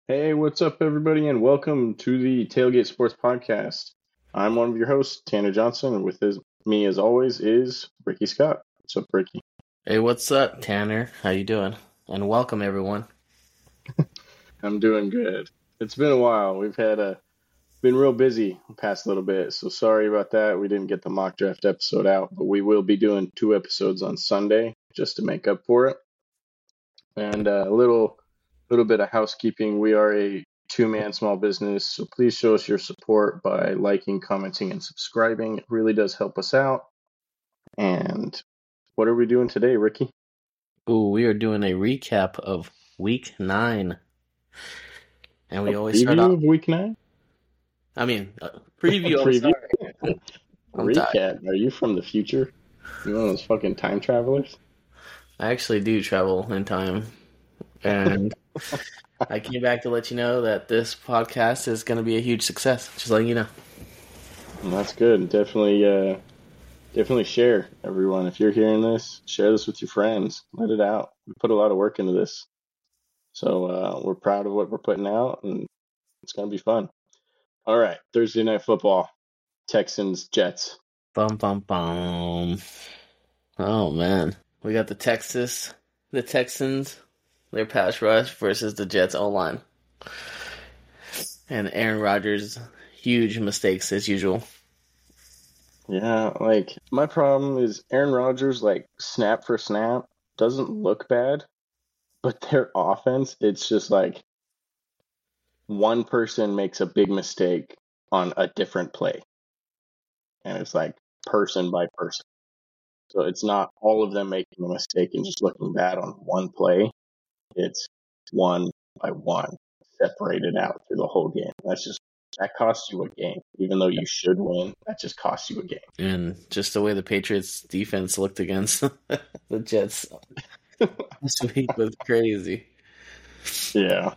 Hey, what's up, everybody, and welcome to the Tailgate Sports Podcast. I'm one of your hosts, Tanner Johnson, and me, as always, is Ricky Scott. What's up, Ricky? Hey, what's up, Tanner? How you doing? And welcome, everyone. I'm doing good. It's been a while. Been real busy the past little bit, so sorry about that. We didn't get the mock draft episode out, but we will be doing 2 episodes on Sunday just to make up for it. And a little bit of housekeeping. We are a two-man small business, so please show us your support by liking, commenting, and subscribing. It really does help us out. And what are we doing today, Ricky? Ooh, we are doing a recap of Week 9. And we always start Preview off... of Week 9? Preview. I'm Preview? sorry. I'm tired. Recap. Are you from the future? You one of those fucking time travelers? I actually do travel in time. And I came back to let you know that this podcast is going to be a huge success. Just letting you know. Well, that's good. Definitely share, everyone. If you're hearing this, share this with your friends. Let it out. We put a lot of work into this. So we're proud of what we're putting out, and it's going to be fun. All right, Thursday Night Football, Texans, Jets. Bum, bum, bum. Oh, man. We got the Texans, their pass rush versus the Jets O-line. And Aaron Rodgers, huge mistakes as usual. Yeah, my problem is Aaron Rodgers, snap for snap, doesn't look bad, but their offense, it's just like one person makes a big mistake on a different play. And it's like person by person. So it's not all of them making a mistake and just looking bad on one play. It's one by one, separated out through the whole game. That costs you a game. Even though you should win, that just costs you a game. And just the way the Patriots defense looked against the Jets this week was crazy. Yeah.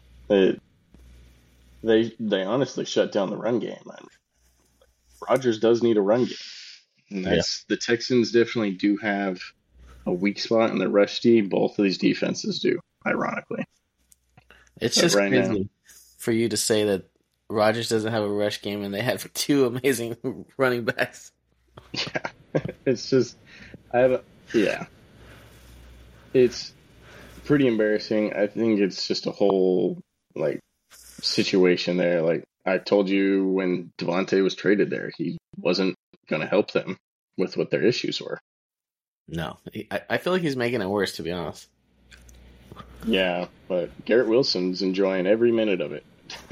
They honestly shut down the run game. Man. Rodgers does need a run game. And the Texans definitely do have a weak spot in the rush D. Both of these defenses do, ironically. It's just right crazy now, for you to say that Rodgers doesn't have a rush game and they have two amazing running backs. Yeah. It's just it's pretty embarrassing. I think it's just a whole situation there. Like I told you when Devontae was traded there, he wasn't going to help them with what their issues were. No, I feel like he's making it worse, to be honest. Yeah, but Garrett Wilson's enjoying every minute of it.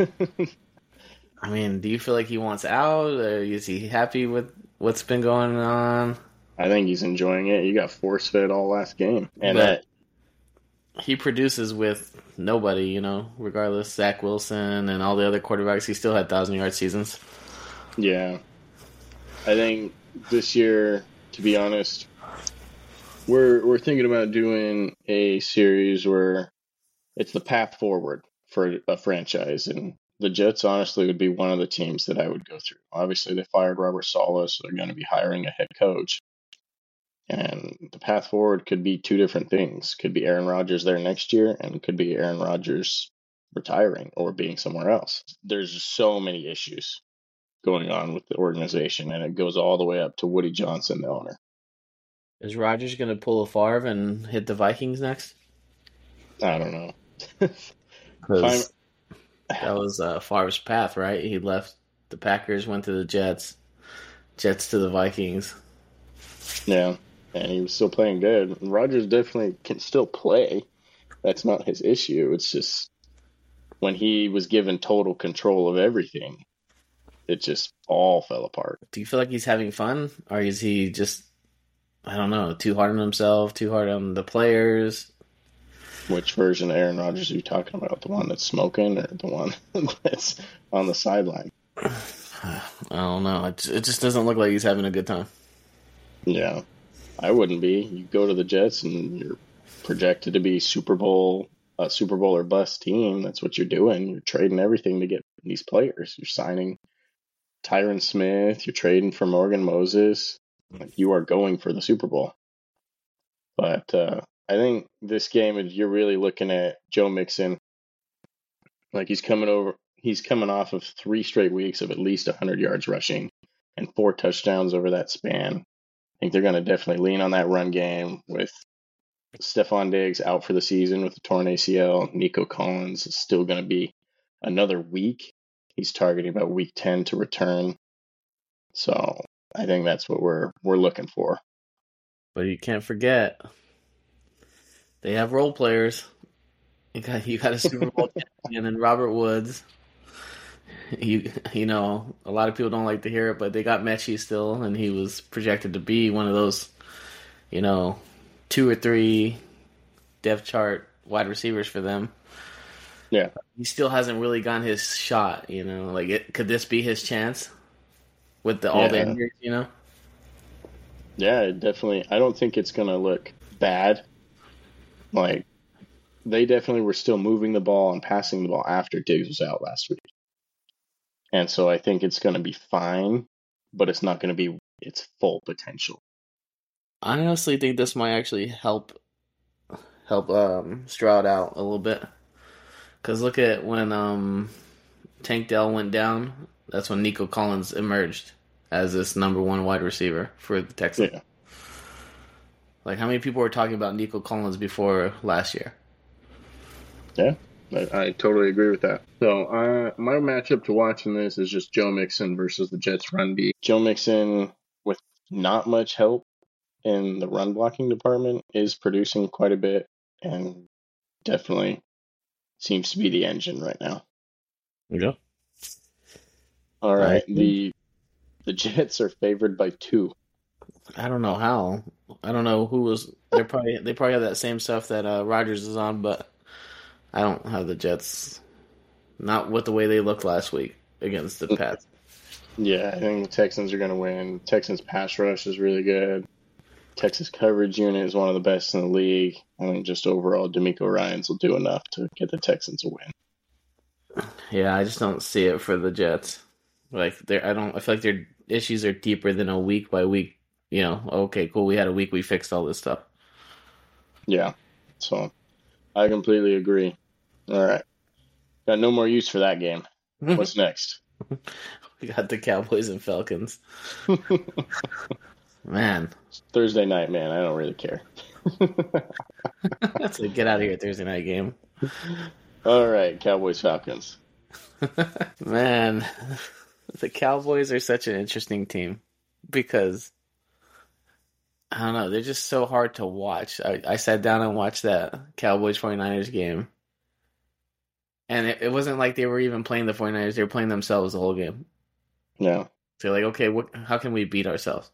I mean, do you feel like he wants out? Or is he happy with what's been going on? I think he's enjoying it. You got force-fed all last game. And he produces with nobody, regardless. Zach Wilson and all the other quarterbacks, he still had 1,000-yard seasons. Yeah. I think this year, to be honest, we're thinking about doing a series where it's the path forward for a franchise, and the Jets honestly would be one of the teams that I would go through. Obviously, they fired Robert Saleh, so they're going to be hiring a head coach. And the path forward could be two different things. Could be Aaron Rodgers there next year, and it could be Aaron Rodgers retiring or being somewhere else. There's just so many issues going on with the organization, and it goes all the way up to Woody Johnson, the owner. Is Rodgers going to pull a Favre and hit the Vikings next? I don't know. Because that was Favre's path, right? He left the Packers, went to the Jets to the Vikings. Yeah, and he was still playing good. Rodgers definitely can still play. That's not his issue. It's just when he was given total control of everything, it just all fell apart. Do you feel like he's having fun? Or is he just, I don't know, too hard on himself, too hard on the players? Which version of Aaron Rodgers are you talking about? The one that's smoking or the one that's on the sideline? I don't know. It just doesn't look like he's having a good time. Yeah, I wouldn't be. You go to the Jets and you're projected to be Super Bowl or bust team. That's what you're doing. You're trading everything to get these players. You're signing Tyron Smith. You're trading for Morgan Moses. You are going for the Super Bowl. But I think this game, you're really looking at Joe Mixon Like he's coming off of 3 straight weeks of at least 100 yards rushing and 4 touchdowns over that span. I think they're going to definitely lean on that run game with Stephon Diggs out for the season with a torn ACL. Nico Collins is still going to be another week. He's targeting about week 10 to return. So I think that's what we're looking for. But you can't forget, they have role players. You got a Super Bowl champion in Robert Woods. You know, a lot of people don't like to hear it, but they got Mechie still, and he was projected to be one of those, 2 or 3 depth chart wide receivers for them. Yeah. He still hasn't really gotten his shot, could this be his chance with all the injuries, Yeah, definitely. I don't think it's going to look bad. Like, they definitely were still moving the ball and passing the ball after Diggs was out last week. And so I think it's going to be fine, but it's not going to be its full potential. I honestly think this might actually help Stroud out a little bit. Because look at when Tank Dell went down, that's when Nico Collins emerged as this number 1 wide receiver for the Texans. Yeah. Like, how many people were talking about Nico Collins before last year? Yeah, I totally agree with that. So my matchup to watch in this is just Joe Mixon versus the Jets run D. Joe Mixon, with not much help in the run blocking department, is producing quite a bit and definitely seems to be the engine right now. Yeah. All right. The Jets are favored by 2. I don't know how. I don't know who was. They probably have that same stuff that Rodgers is on, but I don't have the Jets. Not with the way they looked last week against the Pats. Yeah, I think the Texans are going to win. Texans pass rush is really good. Texas coverage unit is one of the best in the league. I think just overall, D'Amico Ryans will do enough to get the Texans a win. Yeah, I just don't see it for the Jets. I feel like their issues are deeper than a week by week. Okay, cool. We had a week. We fixed all this stuff. Yeah, so I completely agree. All right, got no more use for that game. What's next? We got the Cowboys and Falcons. Man. Thursday night, man. I don't really care. That's a get out of here Thursday night game. All right, Cowboys Falcons. Man, the Cowboys are such an interesting team because I don't know, they're just so hard to watch. I sat down and watched that Cowboys 49ers game. And it wasn't like they were even playing the 49ers, they were playing themselves the whole game. Yeah. So like, okay, how can we beat ourselves?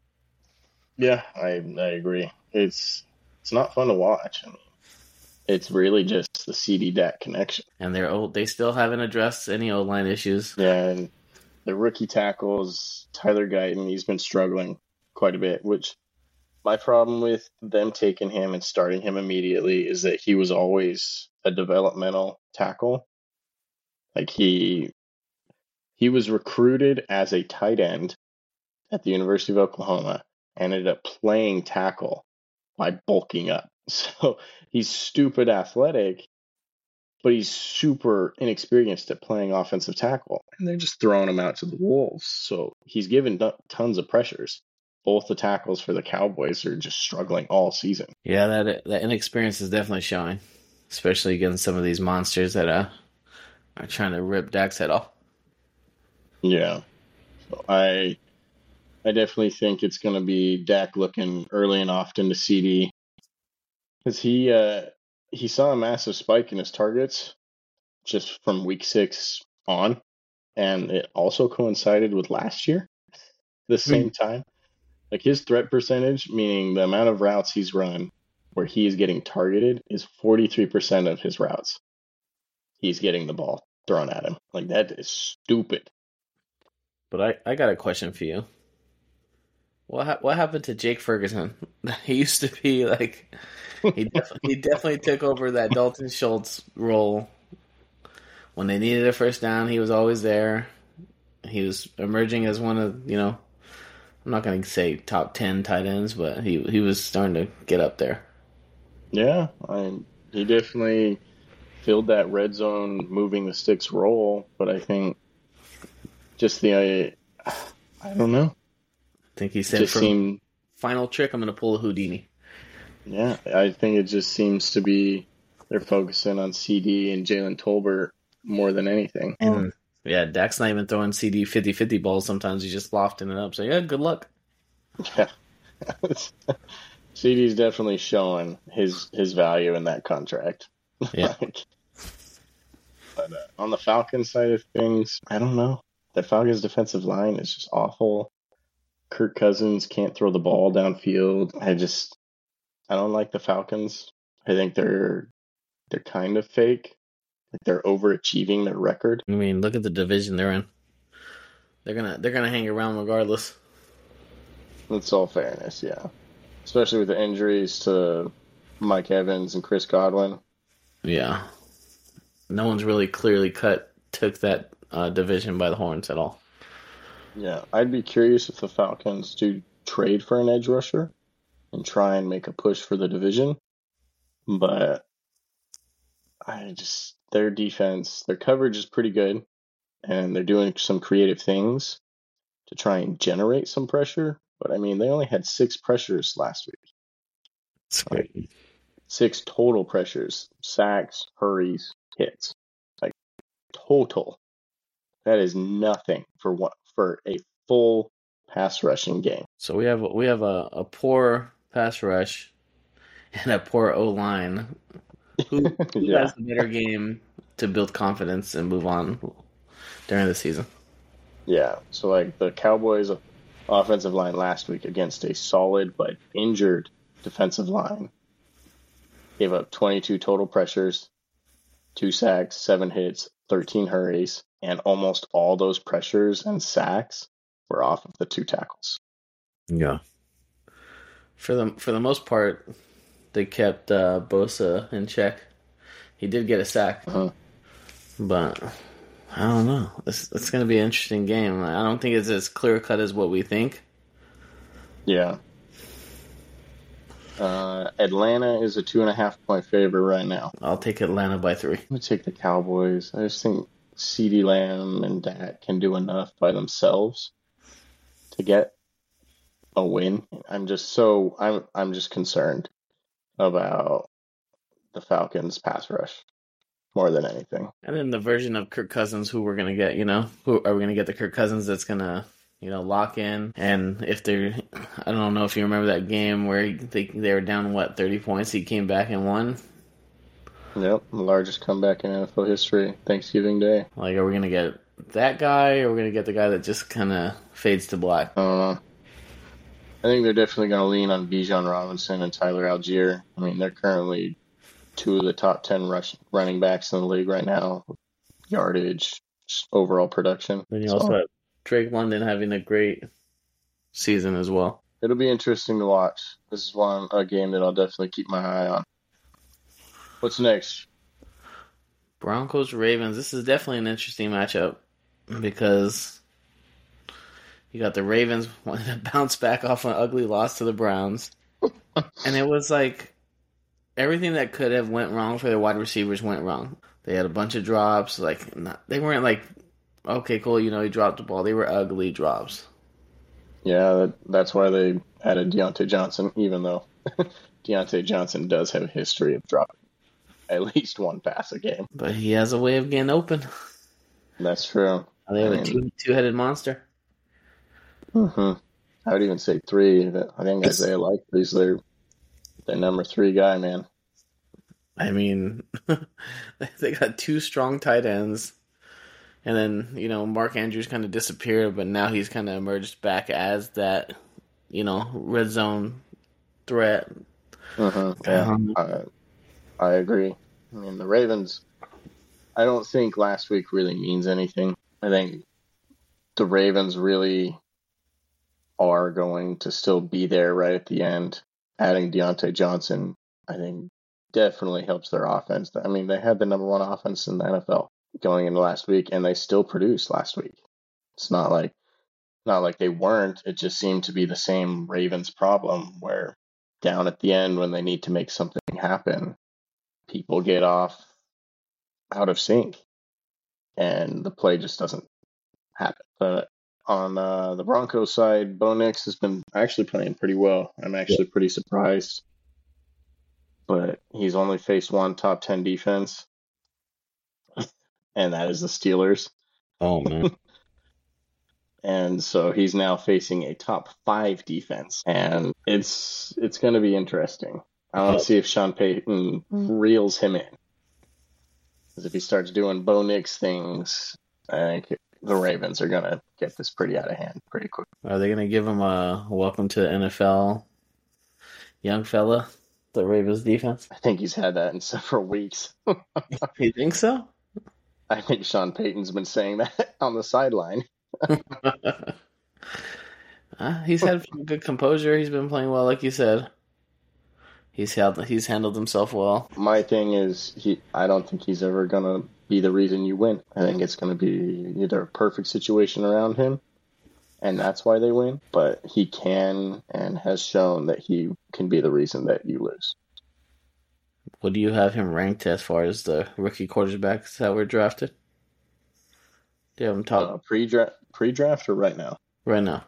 Yeah, I agree. It's not fun to watch. I mean, it's really just the CD Dak connection. And they're old. They still haven't addressed any O-line issues. Yeah, and the rookie tackles, Tyler Guyton, he's been struggling quite a bit, which my problem with them taking him and starting him immediately is that he was always a developmental tackle. Like he was recruited as a tight end at the University of Oklahoma, ended up playing tackle by bulking up. So he's stupid athletic, but he's super inexperienced at playing offensive tackle. And they're just throwing him out to the wolves. So he's given tons of pressures. Both the tackles for the Cowboys are just struggling all season. Yeah, that inexperience is definitely showing, especially against some of these monsters that are trying to rip Dak's head off. Yeah. So I definitely think it's going to be Dak looking early and often to CD. Because he saw a massive spike in his targets just from week 6 on. And it also coincided with last year, the same time. Like his threat percentage, meaning the amount of routes he's run where he is getting targeted, is 43% of his routes. He's getting the ball thrown at him. Like, that is stupid. But I got a question for you. What happened to Jake Ferguson? He used to be like, he definitely took over that Dalton Schultz role. When they needed a first down, he was always there. He was emerging as one of, I'm not going to say top 10 tight ends, but he was starting to get up there. Yeah, he definitely filled that red zone moving the sticks role, but I think just I don't know. I think he It said just from seemed, final trick, I'm going to pull a Houdini. yeah, I think it just seems to be they're focusing on CD and Jalen Tolbert more than anything. And yeah, Dak's not even throwing CD 50-50 balls. Sometimes he's just lofting it up. So yeah, good luck. Yeah. CD's definitely showing his value in that contract. Yeah. But on the Falcons side of things, I don't know. The Falcons defensive line is just awful. Kirk Cousins can't throw the ball downfield. I don't like the Falcons. I think they're kind of fake. Like they're overachieving their record. I mean, look at the division they're in. They're gonna hang around regardless. That's all fairness, yeah. Especially with the injuries to Mike Evans and Chris Godwin. Yeah. No one's really clearly took that division by the horns at all. Yeah, I'd be curious if the Falcons do trade for an edge rusher and try and make a push for the division. But their defense, their coverage is pretty good, and they're doing some creative things to try and generate some pressure. But I mean, they only had 6 pressures last week. Like, 6 total pressures, sacks, hurries, hits. Like total. That is nothing for a full pass rushing game. So we have a poor pass rush and a poor O line. Who Yeah. has the better game to build confidence and move on during the season? Yeah. So like the Cowboys offensive line last week against a solid but injured defensive line gave up 22 total pressures, 2 sacks, 7 hits, 13 hurries, and almost all those pressures and sacks were off of the 2 tackles. Yeah. For the most part, they kept Bosa in check. He did get a sack, but I don't know. It's going to be an interesting game. I don't think it's as clear cut as what we think. Yeah. Atlanta is a 2.5 point favorite right now. I'll take Atlanta by 3. I'm going to take the Cowboys. I just think CeeDee Lamb and Dak can do enough by themselves to get a win. I'm just concerned about the Falcons pass rush more than anything. And then the version of Kirk Cousins who we're going to get, who are we going to get the Kirk Cousins that's going to, lock in? And if they're, I don't know if you remember that game where they were down, 30 points, he came back and won? Yep, the largest comeback in NFL history, Thanksgiving Day. Like, are we going to get that guy, or are we going to get the guy that just kind of fades to black? I don't know. I think they're definitely going to lean on Bijan Robinson and Tyler Algier. I mean, they're currently 2 of the top 10 running backs in the league right now. Yardage, just overall production. Then you also have Drake London having a great season as well. It'll be interesting to watch. This is a game that I'll definitely keep my eye on. What's next? Broncos Ravens. This is definitely an interesting matchup because you got the Ravens wanting to bounce back off an ugly loss to the Browns. And it was like everything that could have went wrong for their wide receivers went wrong. They had a bunch of drops. They weren't like, okay, cool, he dropped the ball. They were ugly drops. Yeah, that's why they added Deontay Johnson, even though Deontay Johnson does have a history of dropping at least one pass a game. But he has a way of getting open. That's true. They have a two-headed monster. Mm-hmm. I would even say 3. I think Isaiah Likely's their number 3 guy, man. I mean, they got 2 strong tight ends. And then, Mark Andrews kind of disappeared, but now he's kind of emerged back as that, red zone threat. Yeah, I agree. I mean, the Ravens, I don't think last week really means anything. I think the Ravens really are going to still be there right at the end. Adding Deontay Johnson, I think, definitely helps their offense. I mean, they had the number 1 offense in the NFL going into last week, and they still produced last week. It's not like they weren't. It just seemed to be the same Ravens problem where down at the end when they need to make something happen, people get off out of sync, and the play just doesn't happen. But on the Broncos side, Bo Nix has been actually playing pretty well. I'm actually pretty surprised. But he's only faced one top 10 defense, and that is the Steelers. Oh, man. And so he's now facing a top 5 defense, and it's going to be interesting. I want to see if Sean Payton reels him in. Because if he starts doing Bo Nix things, I think the Ravens are going to get this pretty out of hand pretty quick. Are they going to give him a welcome to the NFL young fella, the Ravens defense? I think he's had that in several weeks. You think so? I think Sean Payton's been saying that on the sideline. He's had good composure. He's been playing well, like you said. He's handled himself well. My thing is, I don't think he's ever gonna be the reason you win. I think it's gonna be either a perfect situation around him, and that's why they win. But he can and has shown that he can be the reason that you lose. What do you have him ranked as far as the rookie quarterbacks that were drafted? Do you have him top pre-draft or right now? right now?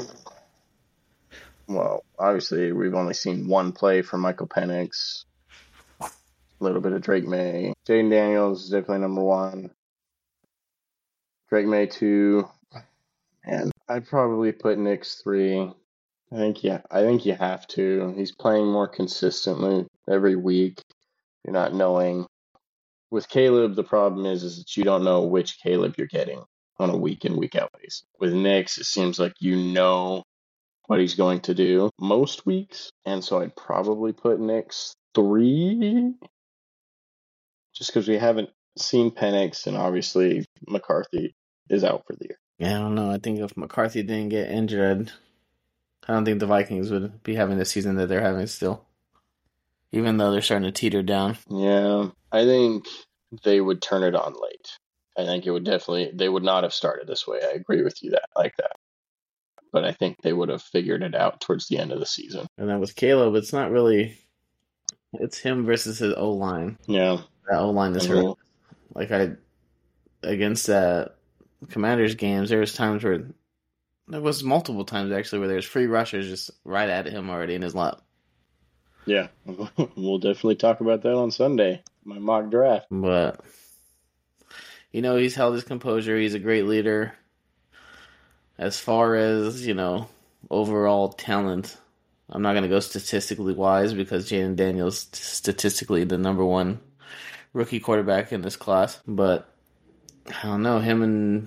Well, obviously, we've only seen one play from Michael Penix, a little bit of Drake May. Jaden Daniels is definitely number 1. Drake May 2. And I'd probably put Nix 3. I think you have to. He's playing more consistently every week. You're not knowing. With Caleb, the problem is that you don't know which Caleb you're getting on a week in, week out basis. With Nix, it seems like you know what he's going to do most weeks, and so I'd probably put Nix 3, just because we haven't seen Penix, and obviously McCarthy is out for the year. Yeah, I don't know. I think if McCarthy didn't get injured, I don't think the Vikings would be having the season that they're having still, even though they're starting to teeter down. Yeah, I think they would turn it on late. I think they would not have started this way. I agree with you like that. But I think they would have figured it out towards the end of the season. And then with Caleb, it's not really, it's him versus his O-line. Yeah. That O-line is hurt. Against that Commanders games, there was times where, there was multiple times actually, where there's free rushers just right at him already in his lap. Yeah. We'll definitely talk about that on Sunday, my mock draft. But, he's held his composure. He's a great leader. As far as, overall talent, I'm not going to go statistically wise because Jaden Daniels statistically the number 1 rookie quarterback in this class. But I don't know, him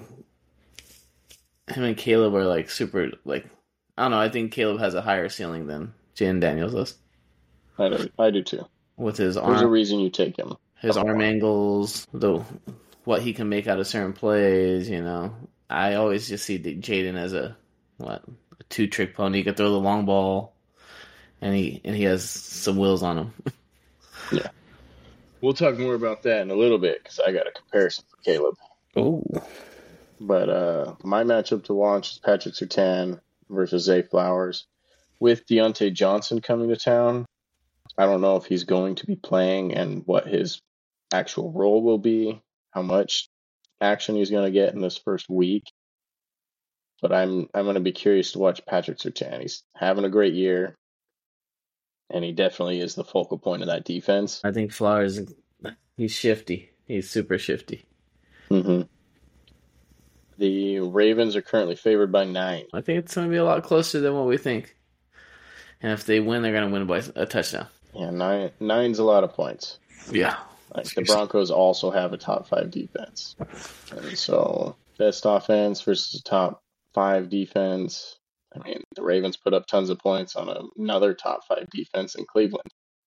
and Caleb are super I don't know. I think Caleb has a higher ceiling than Jaden Daniels does. I do too. With his arm, there's a reason you take him. His arm angles, what he can make out of certain plays. I always just see Jaden as a 2-trick pony. He can throw the long ball, and he has some wheels on him. Yeah, we'll talk more about that in a little bit because I got a comparison for Caleb. Oh, but my matchup to watch is Patrick Surtain versus Zay Flowers. With Deontay Johnson coming to town, I don't know if he's going to be playing and what his actual role will be, how much action he's going to get in this first week. But I'm going to be curious to watch Patrick Surtain. He's having a great year, and he definitely is the focal point of that defense. I think Flowers, he's shifty. He's super shifty. Mm-hmm. The Ravens are currently favored by 9. I think it's going to be a lot closer than what we think. And if they win, they're going to win by a touchdown. Yeah, 9's a lot of points. Yeah. The Broncos also have a top 5 defense. And so, best offense versus top 5 defense. I mean, the Ravens put up tons of points on another top 5 defense in Cleveland.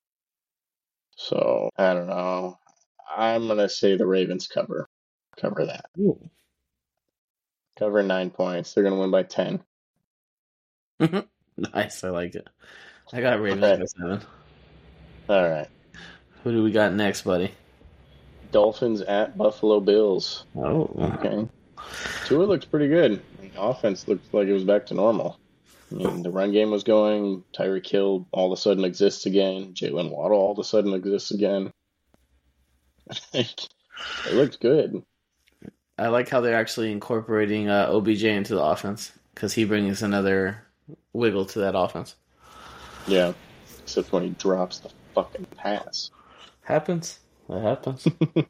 So, I don't know. I'm going to say the Ravens cover that. Ooh. Cover 9 points. They're going to win by 10. Nice. I like it. I got Ravens by 7. All right. Who do we got next, buddy? Dolphins at Buffalo Bills. Oh. Okay. Tua looks pretty good. The offense looked like it was back to normal. I mean, the run game was going. Tyreek Hill all of a sudden exists again. Jalen Waddle all of a sudden exists again. I think It looks good. I like how they're actually incorporating OBJ into the offense because he brings another wiggle to that offense. Yeah, except when he drops the fucking pass. Happens. That happens.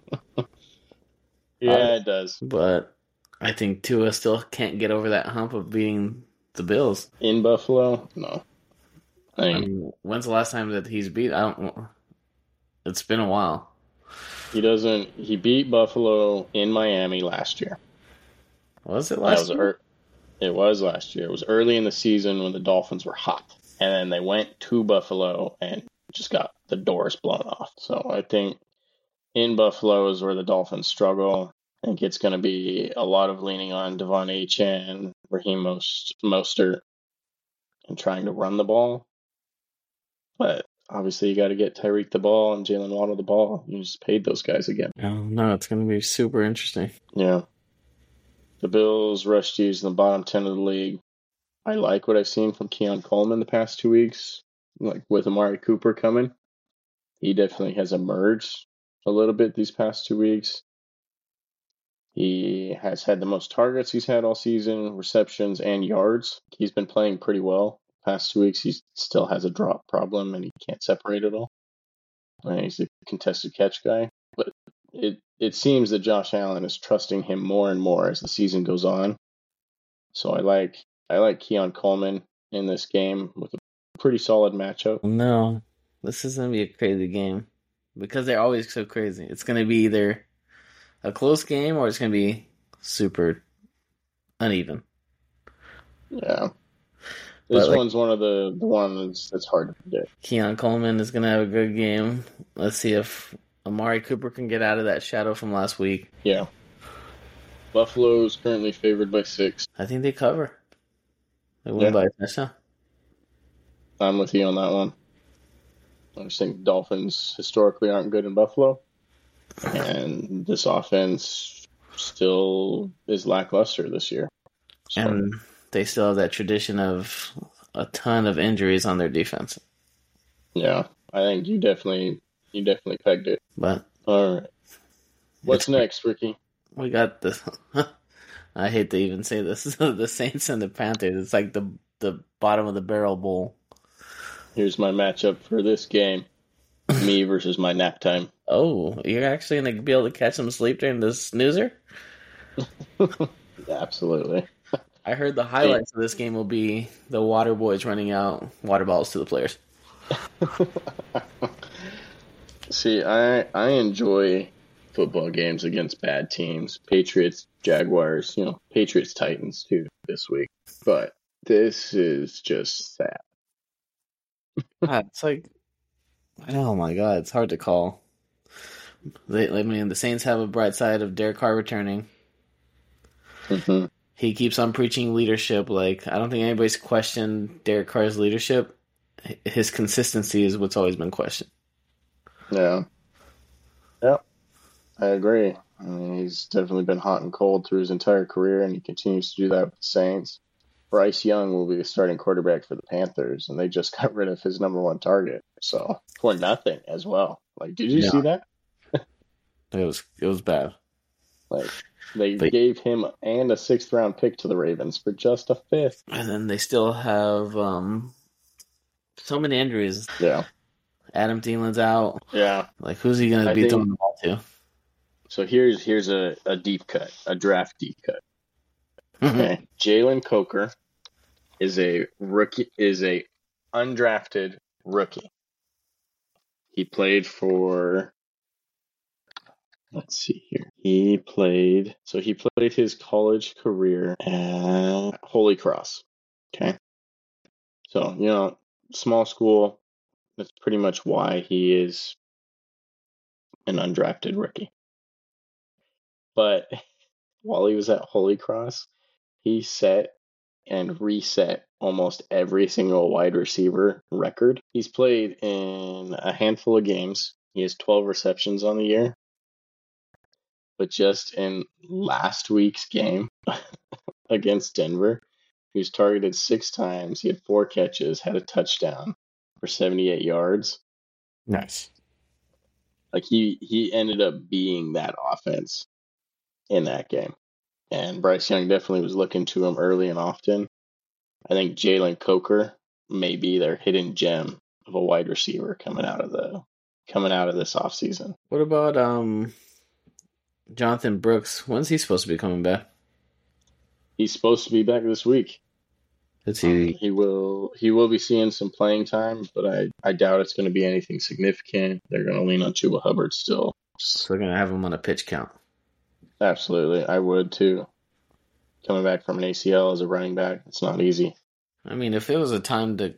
Yeah, it does. But I think Tua still can't get over that hump of beating the Bills. In Buffalo, no. I mean, when's the last time that he's beat? I don't. It's been a while. He doesn't. He beat Buffalo in Miami last year. Was it last year? It was last year. It was early in the season when the Dolphins were hot, and then they went to Buffalo and just got the doors blown off. So I think in Buffalo is where the Dolphins struggle. I think it's going to be a lot of leaning on Devon Achane, Raheem Mostert, and trying to run the ball. But obviously, you got to get Tyreek the ball and Jalen Waddle the ball. You just paid those guys again. Oh, no, it's going to be super interesting. Yeah. The Bills rushed D's in the bottom 10 of the league. I like what I've seen from Keon Coleman the past 2 weeks. Like with Amari Cooper coming, he definitely has emerged a little bit these past 2 weeks. He has had the most targets he's had all season, receptions, and yards. He's been playing pretty well. Past 2 weeks, he still has a drop problem, and he can't separate it all. And he's a contested catch guy. But it seems that Josh Allen is trusting him more and more as the season goes on. So I like Keon Coleman in this game with a pretty solid matchup. No, this is going to be a crazy game because they're always so crazy. It's going to be either a close game or it's going to be super uneven. Yeah. This one's one of the ones that's hard to predict. Keon Coleman is going to have a good game. Let's see if Amari Cooper can get out of that shadow from last week. Yeah. Buffalo's currently favored by 6. I think they cover. They win by a touchdown. I'm with you on that one. I just think Dolphins historically aren't good in Buffalo. And this offense still is lackluster this year. So. And they still have that tradition of a ton of injuries on their defense. Yeah, I think you definitely pegged it. But all right, what's next, Ricky? We got the. I hate to even say this. The Saints and the Panthers. It's like the bottom of the barrel bowl. Here's my matchup for this game: me versus my nap time. Oh, you're actually gonna be able to catch some sleep during the snoozer? Absolutely. I heard the highlights of this game will be the water boys running out water bottles to the players. See, I enjoy football games against bad teams. Patriots, Jaguars, Patriots, Titans too this week. But this is just sad. It's like, oh my god, it's hard to call. The Saints have a bright side of Derek Carr returning. Mm-hmm. He keeps on preaching leadership. Like, I don't think anybody's questioned Derek Carr's leadership. His consistency is what's always been questioned. Yeah. Yep. I agree. I mean, he's definitely been hot and cold through his entire career, and he continues to do that with the Saints. Bryce Young will be the starting quarterback for the Panthers, and they just got rid of his number one target. So, for nothing as well. Like, did you see that? It was bad. Like, they gave him and a 6th round pick to the Ravens for just a 5th. And then they still have so many injuries. Yeah. Adam Thielen's out. Yeah. Like, who's he going to be throwing the ball to? So here's a deep cut, a draft deep cut. Okay. Jalen Coker is a undrafted rookie. He played for, let's see here. He played his college career at Holy Cross. Okay. So, small school. That's pretty much why he is an undrafted rookie. But while he was at Holy Cross, he set and reset almost every single wide receiver record. He's played in a handful of games. He has 12 receptions on the year. But just in last week's game against Denver, he was targeted 6 times. He had 4 catches, had a touchdown for 78 yards. Nice. Like he ended up being that offense in that game. And Bryce Young definitely was looking to him early and often. I think Jalen Coker may be their hidden gem of a wide receiver coming out of this offseason. What about Jonathan Brooks? When's he supposed to be coming back? He's supposed to be back this week. He will be seeing some playing time, but I doubt it's going to be anything significant. They're going to lean on Chuba Hubbard still. So they're going to have him on a pitch count. Absolutely. I would too. Coming back from an ACL as a running back, it's not easy. I mean, if it was a time to,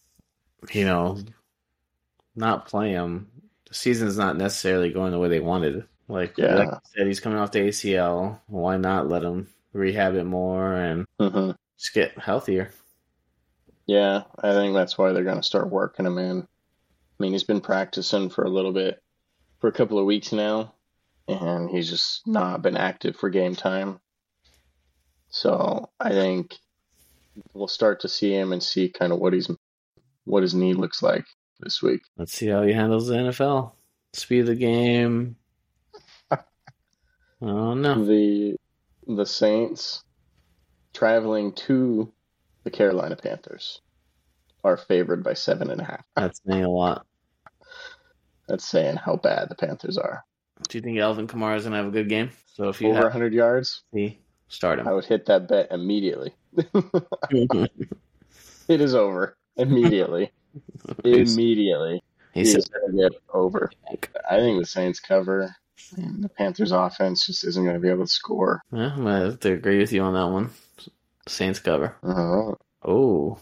not play him, the season's not necessarily going the way they wanted. Like I said, he's coming off the ACL. Why not let him rehab it more and just get healthier? Yeah, I think that's why they're going to start working him in. I mean, he's been practicing for a couple of weeks now, and he's just not been active for game time. So I think we'll start to see him and see kind of what his knee looks like this week. Let's see how he handles the NFL. Speed of the game. I don't know. The Saints traveling to the Carolina Panthers are favored by 7.5. That's saying a lot. That's saying how bad the Panthers are. Do you think Alvin Kamara is going to have a good game? So if you over 100 yards, start him. I would hit that bet immediately. It is over immediately. Immediately. He's going to get over. I think the Saints cover. And the Panthers' offense just isn't going to be able to score. Yeah, I'm going to have to agree with you on that one. Saints cover. Oh.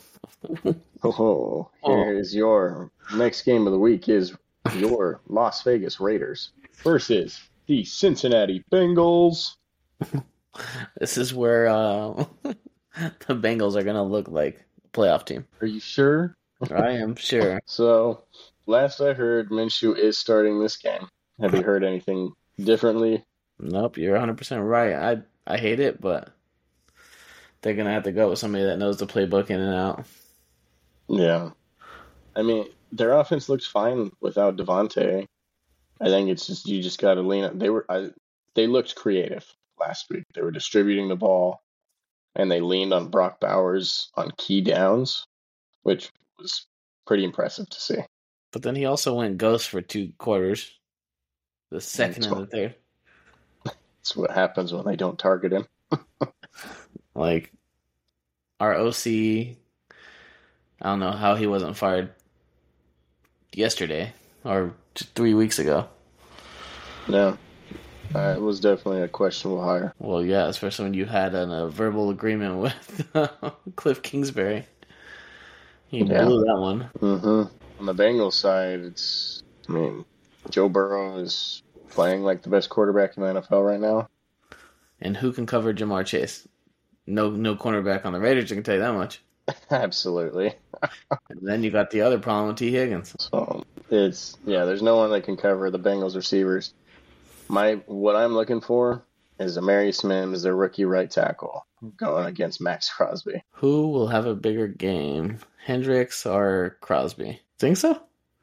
Here's your next game of the week is your Las Vegas Raiders versus the Cincinnati Bengals. This is where the Bengals are going to look like a playoff team. Are you sure? I am sure. So, last I heard, Minshew is starting this game. Have you heard anything differently? Nope, you're 100% right. I hate it, but they're going to have to go with somebody that knows the playbook in and out. Yeah. I mean, their offense looks fine without Devontae. I think it's just you just got to lean on. They looked creative last week. They were distributing the ball, and they leaned on Brock Bowers on key downs, which was pretty impressive to see. But then he also went ghost for 2 quarters. The second and the third. That's what happens when they don't target him. Like, our OC, I don't know how he wasn't fired yesterday or 3 weeks ago. No. It was definitely a questionable hire. Well, yeah, especially when you had a verbal agreement with Cliff Kingsbury. He blew that one. On the Bengals side, Joe Burrow is playing like the best quarterback in the NFL right now. And who can cover Jamar Chase? No cornerback on the Raiders, I can tell you that much. Absolutely. And then you got the other problem with T. Higgins. So there's no one that can cover the Bengals receivers. What I'm looking for is Amarius Mims, their rookie right tackle, going against Max Crosby. Who will have a bigger game, Hendricks or Crosby? Think so?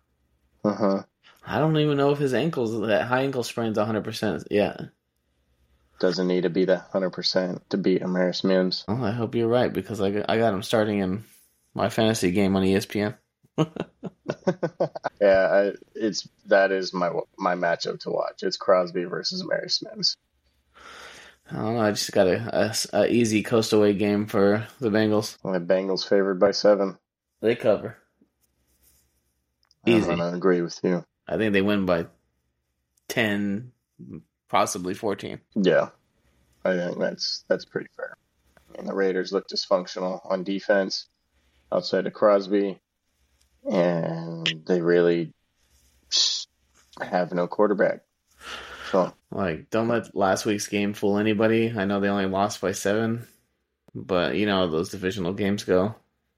I don't even know if his that high ankle sprain's 100% yet. Doesn't need to be that 100% to beat Amarius Mims. Oh, I hope you're right, because I got him starting in my fantasy game on ESPN. Yeah, that is my matchup to watch. It's Crosby versus Amarius Mims. I don't know. I just got a easy coast away game for the Bengals. The Bengals favored by 7. They cover. Easy. I'm gonna agree with you. I think they win by 10, possibly 14. Yeah, I think that's pretty fair. And the Raiders look dysfunctional on defense outside of Crosby, and they really have no quarterback. So, don't let last week's game fool anybody. I know they only lost by 7, but you know how those divisional games go.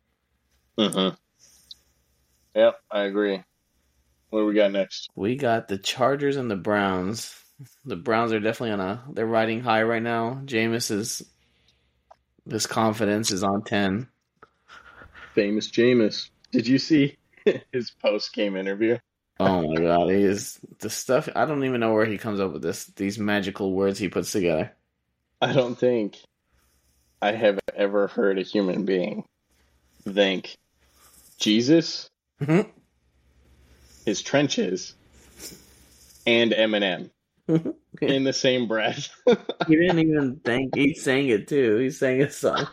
Yep, I agree. What do we got next? We got the Chargers and the Browns. The Browns are definitely they're riding high right now. His confidence is on 10. Famous Jameis. Did you see his post-game interview? Oh my god, he is the stuff. I don't even know where he comes up with these magical words he puts together. I don't think I have ever heard a human being thank Jesus, Mhm. his trenches, and Eminem He in the same breath. didn't even think he sang it too. He sang a song.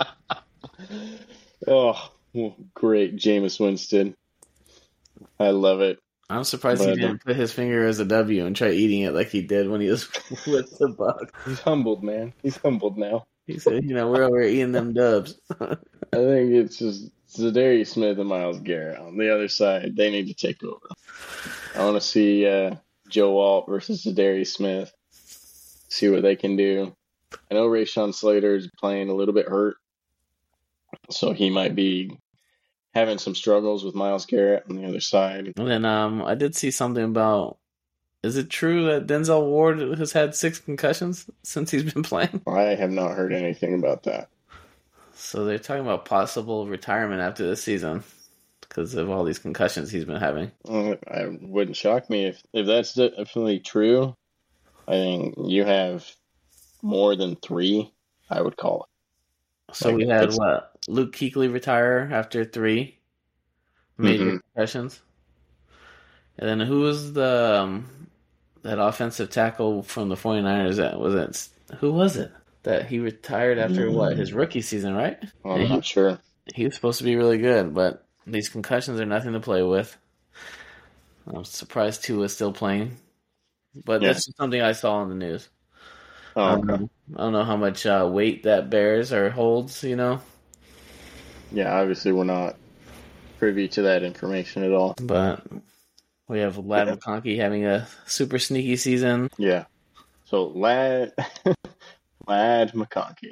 Oh, great, Jameis Winston. I love it. I'm surprised he But didn't put his finger as a W and try eating it like he did when he was with the Bucks. he's humbled, man. He's humbled now. He said, we're over here eating them dubs. I think it's just Zadarius Smith and Myles Garrett on the other side. They need to take over. I want to see Joe Alt versus Zadarius Smith. See what they can do. I know Rashawn Slater is playing a little bit hurt, so he might be having some struggles with Myles Garrett on the other side. And then I did see something about, is it true that Denzel Ward has had 6 concussions since he's been playing? I have not heard anything about that. So they're talking about possible retirement after this season because of all these concussions he's been having. It wouldn't shock me if that's definitely true. I think you have more than 3, I would call it. So we had Luke Kuechly retire after 3 major concussions, and then who was the that offensive tackle from the 49ers? Who was it that he retired after his rookie season, right? I'm not sure. He was supposed to be really good, but these concussions are nothing to play with. I'm surprised Tua is still playing, but that's just something I saw on the news. Oh, okay. I don't know how much weight that bears or holds, Yeah, obviously we're not privy to that information at all. But we have Ladd McConkey having a super sneaky season. Yeah. So Ladd McConkey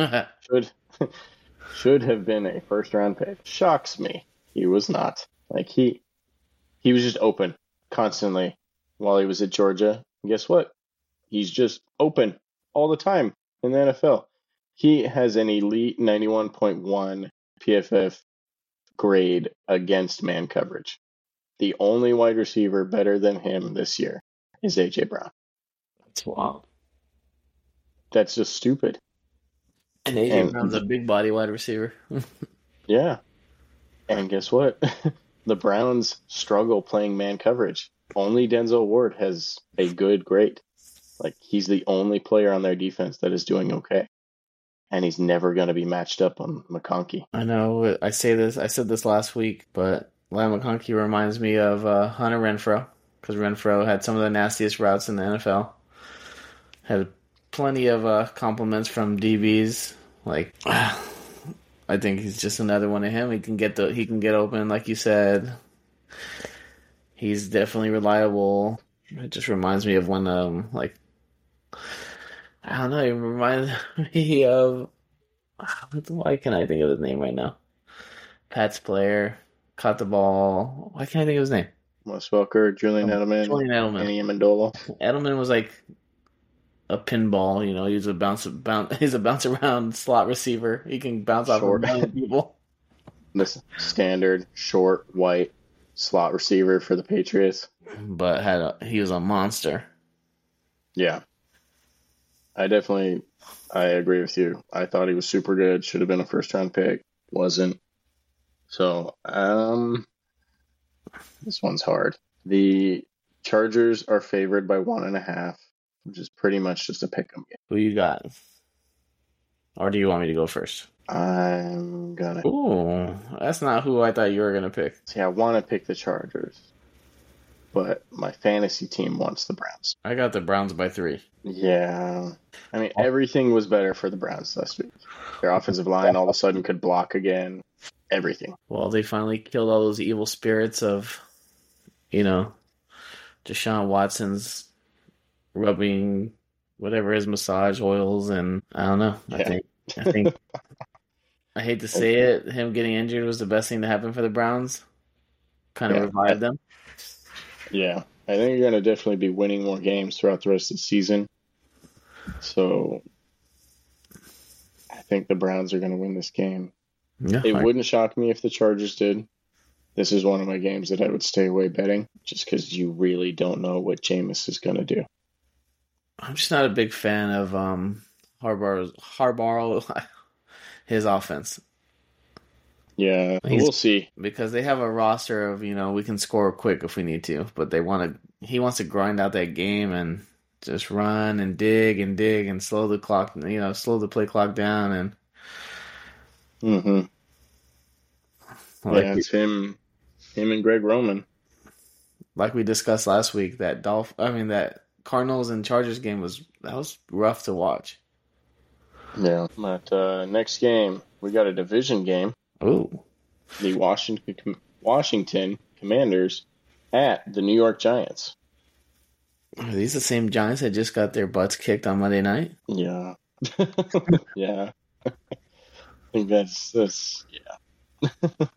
should have been a first-round pick. Shocks me. He was not. Like he was just open constantly while he was at Georgia. And guess what? He's just open all the time in the NFL. He has an elite 91.1 PFF grade against man coverage. The only wide receiver better than him this year is A.J. Brown. That's wild. That's just stupid. And A.J. Brown's a big body wide receiver. Yeah. And guess what? The Browns struggle playing man coverage. Only Denzel Ward has a good grade. Like, he's the only player on their defense that is doing okay. And he's never going to be matched up on McConkey. I know. I said this last week, but Ladd McConkey reminds me of Hunter Renfrow, because Renfrow had some of the nastiest routes in the NFL. Had plenty of compliments from DBs. Like, I think he's just another one of him. He can get open, like you said. He's definitely reliable. It just reminds me of when I don't know. It reminds me of, why can't I think of his name right now? Pats player caught the ball. Why can't I think of his name? Wes Welker, Julian Edelman, Andy Amendola. Edelman was like a pinball. He's He's a bounce around slot receiver. He can bounce off a million people. This standard short white slot receiver for the Patriots. But he was a monster. Yeah. I agree with you. I thought he was super good. Should have been a first-round pick. Wasn't. So, this one's hard. The Chargers are favored by 1.5, which is pretty much just a pick 'em game. Who you got? Or do you want me to go first? I'm gonna. Ooh, that's not who I thought you were gonna pick. See, I want to pick the Chargers, but my fantasy team wants the Browns. I got the Browns by 3. Yeah. I mean, everything was better for the Browns last week. Their offensive line all of a sudden could block again. Everything. Well, they finally killed all those evil spirits of, Deshaun Watson's rubbing whatever his massage oils, and I don't know. I think I hate to say it, him getting injured was the best thing to happen for the Browns. Kind of revived them. Yeah. I think you're going to definitely be winning more games throughout the rest of the season. So I think the Browns are going to win this game. Yeah, it wouldn't shock me if the Chargers did. this is one of my games that I would stay away betting just because you really don't know what Jameis is going to do. I'm just not a big fan of Harbaugh his offense. Yeah, we'll see. Because they have a roster of, we can score quick if we need to, but he wants to grind out that game and just run and dig and slow the clock, slow the play clock down and it's him and Greg Roman. Like we discussed last week, that Cardinals and Chargers game was rough to watch. Yeah. But next game, we got a division game. Ooh. The Washington Commanders at the New York Giants. Are these the same Giants that just got their butts kicked on Monday night? Yeah. Yeah. I think that's yeah.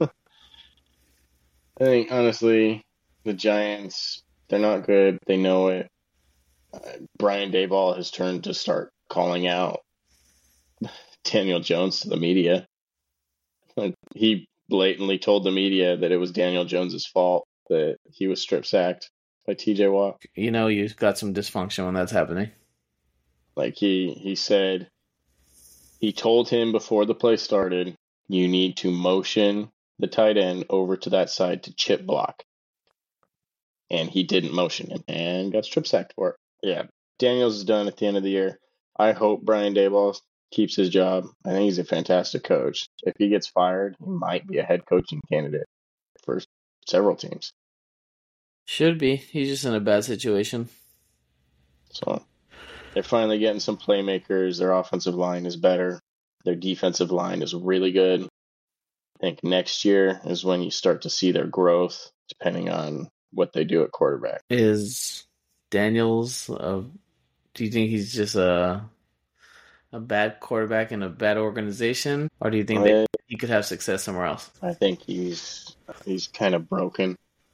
I think, honestly, the Giants, they're not good. They know it. Brian Daboll has turned to start calling out Daniel Jones to the media. He blatantly told the media that it was Daniel Jones's fault that he was strip sacked by TJ Watt. You've got some dysfunction when that's happening. Like he said, he told him before the play started, you need to motion the tight end over to that side to chip block. And he didn't motion him and got strip sacked for it. Yeah, Daniels is done at the end of the year. I hope Brian Daboll keeps his job. I think he's a fantastic coach. If he gets fired, he might be a head coaching candidate for several teams. Should be. He's just in a bad situation. So they're finally getting some playmakers. Their offensive line is better. Their defensive line is really good. I think next year is when you start to see their growth, depending on what they do at quarterback. Is Daniels, do you think he's just a bad quarterback in a bad organization? Or do you think that he could have success somewhere else? I think he's kind of broken.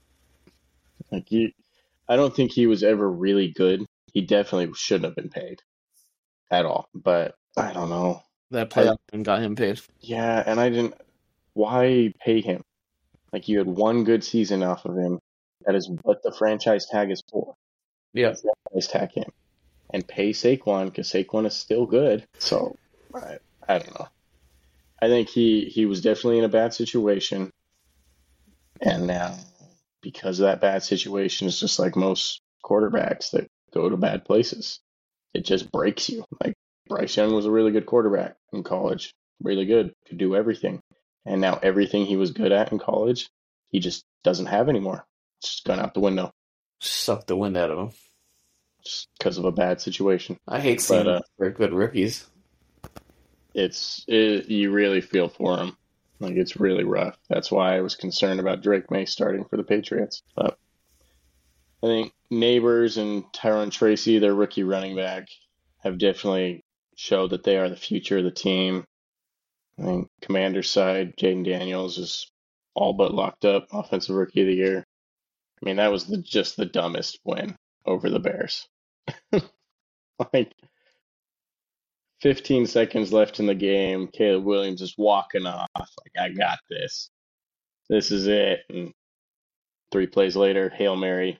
I don't think he was ever really good. He definitely shouldn't have been paid at all. But I don't know. That playoff got him paid. Yeah, and why pay him? Like, you had one good season off of him. That is what the franchise tag is for. Yeah. Franchise tag him. And pay Saquon, because Saquon is still good. So, I don't know. I think he was definitely in a bad situation. And now, because of that bad situation, it's just like most quarterbacks that go to bad places. It just breaks you. Like, Bryce Young was a really good quarterback in college. Really good. Could do everything. And now everything he was good at in college, he just doesn't have anymore. It's just gone out the window. Sucked the wind out of him. Just because of a bad situation. I hate seeing for good rookies. You really feel for him. Like, it's really rough. That's why I was concerned about Drake May starting for the Patriots. But I think Neighbors and Tyron Tracy, their rookie running back, have definitely showed that they are the future of the team. I think Commander's side, Jaden Daniels is all but locked up, Offensive Rookie of the Year. I mean, that was just the dumbest win over the Bears. Like, 15 seconds left in the game, Caleb Williams is walking off. Like, I got this. This is it. And 3 plays later, Hail Mary.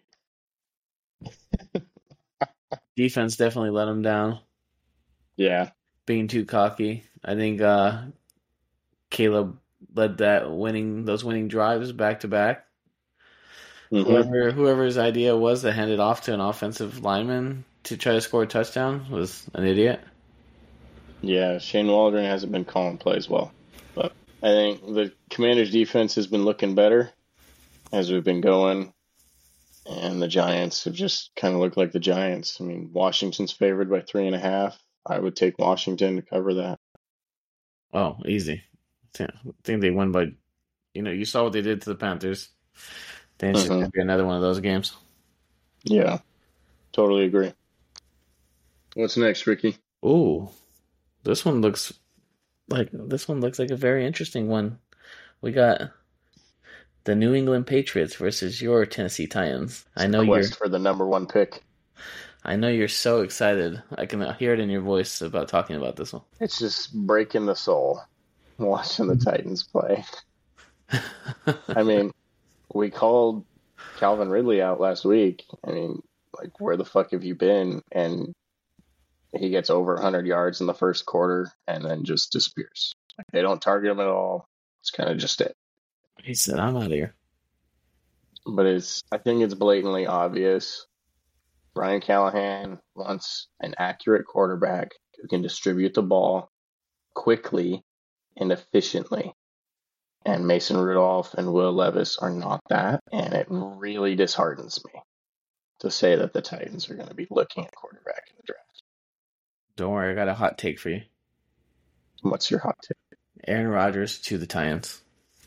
Defense definitely let him down. Yeah. Being too cocky. I think Caleb led those winning drives back to back. Whoever's idea was to hand it off to an offensive lineman to try to score a touchdown was an idiot. Yeah, Shane Waldron hasn't been calling plays well. But I think the Commanders' defense has been looking better as we've been going. And the Giants have just kind of looked like the Giants. I mean, Washington's favored by 3.5. I would take Washington to cover that. Oh, easy. I think they won by, you saw what they did to the Panthers. Then it's just going to be another one of those games. Yeah, totally agree. What's next, Ricky? Ooh, this one looks like a very interesting one. We got the New England Patriots versus your Tennessee Titans. I know you're for the number 1 pick. I know you're so excited. I can hear it in your voice about talking about this one. It's just breaking the soul watching the Titans play. I mean, We called Calvin Ridley out last week. I mean, like, where the fuck have you been? And he gets over 100 yards in the first quarter and then just disappears. Like, they don't target him at all. It's kind of just it. He said, I'm out of here. But I think it's blatantly obvious. Brian Callahan wants an accurate quarterback who can distribute the ball quickly and efficiently. And Mason Rudolph and Will Levis are not that. And it really disheartens me to say that the Titans are going to be looking at quarterback in the draft. Don't worry, I got a hot take for you. What's your hot take? Aaron Rodgers to the Titans.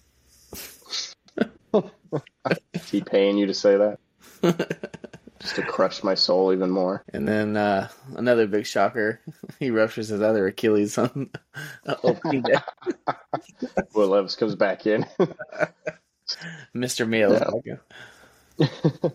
Is he paying you to say that? Just to crush my soul even more. And then another big shocker. He ruptures his other Achilles on opening day. Will Levis comes back in. Mr. Mayo. Yeah.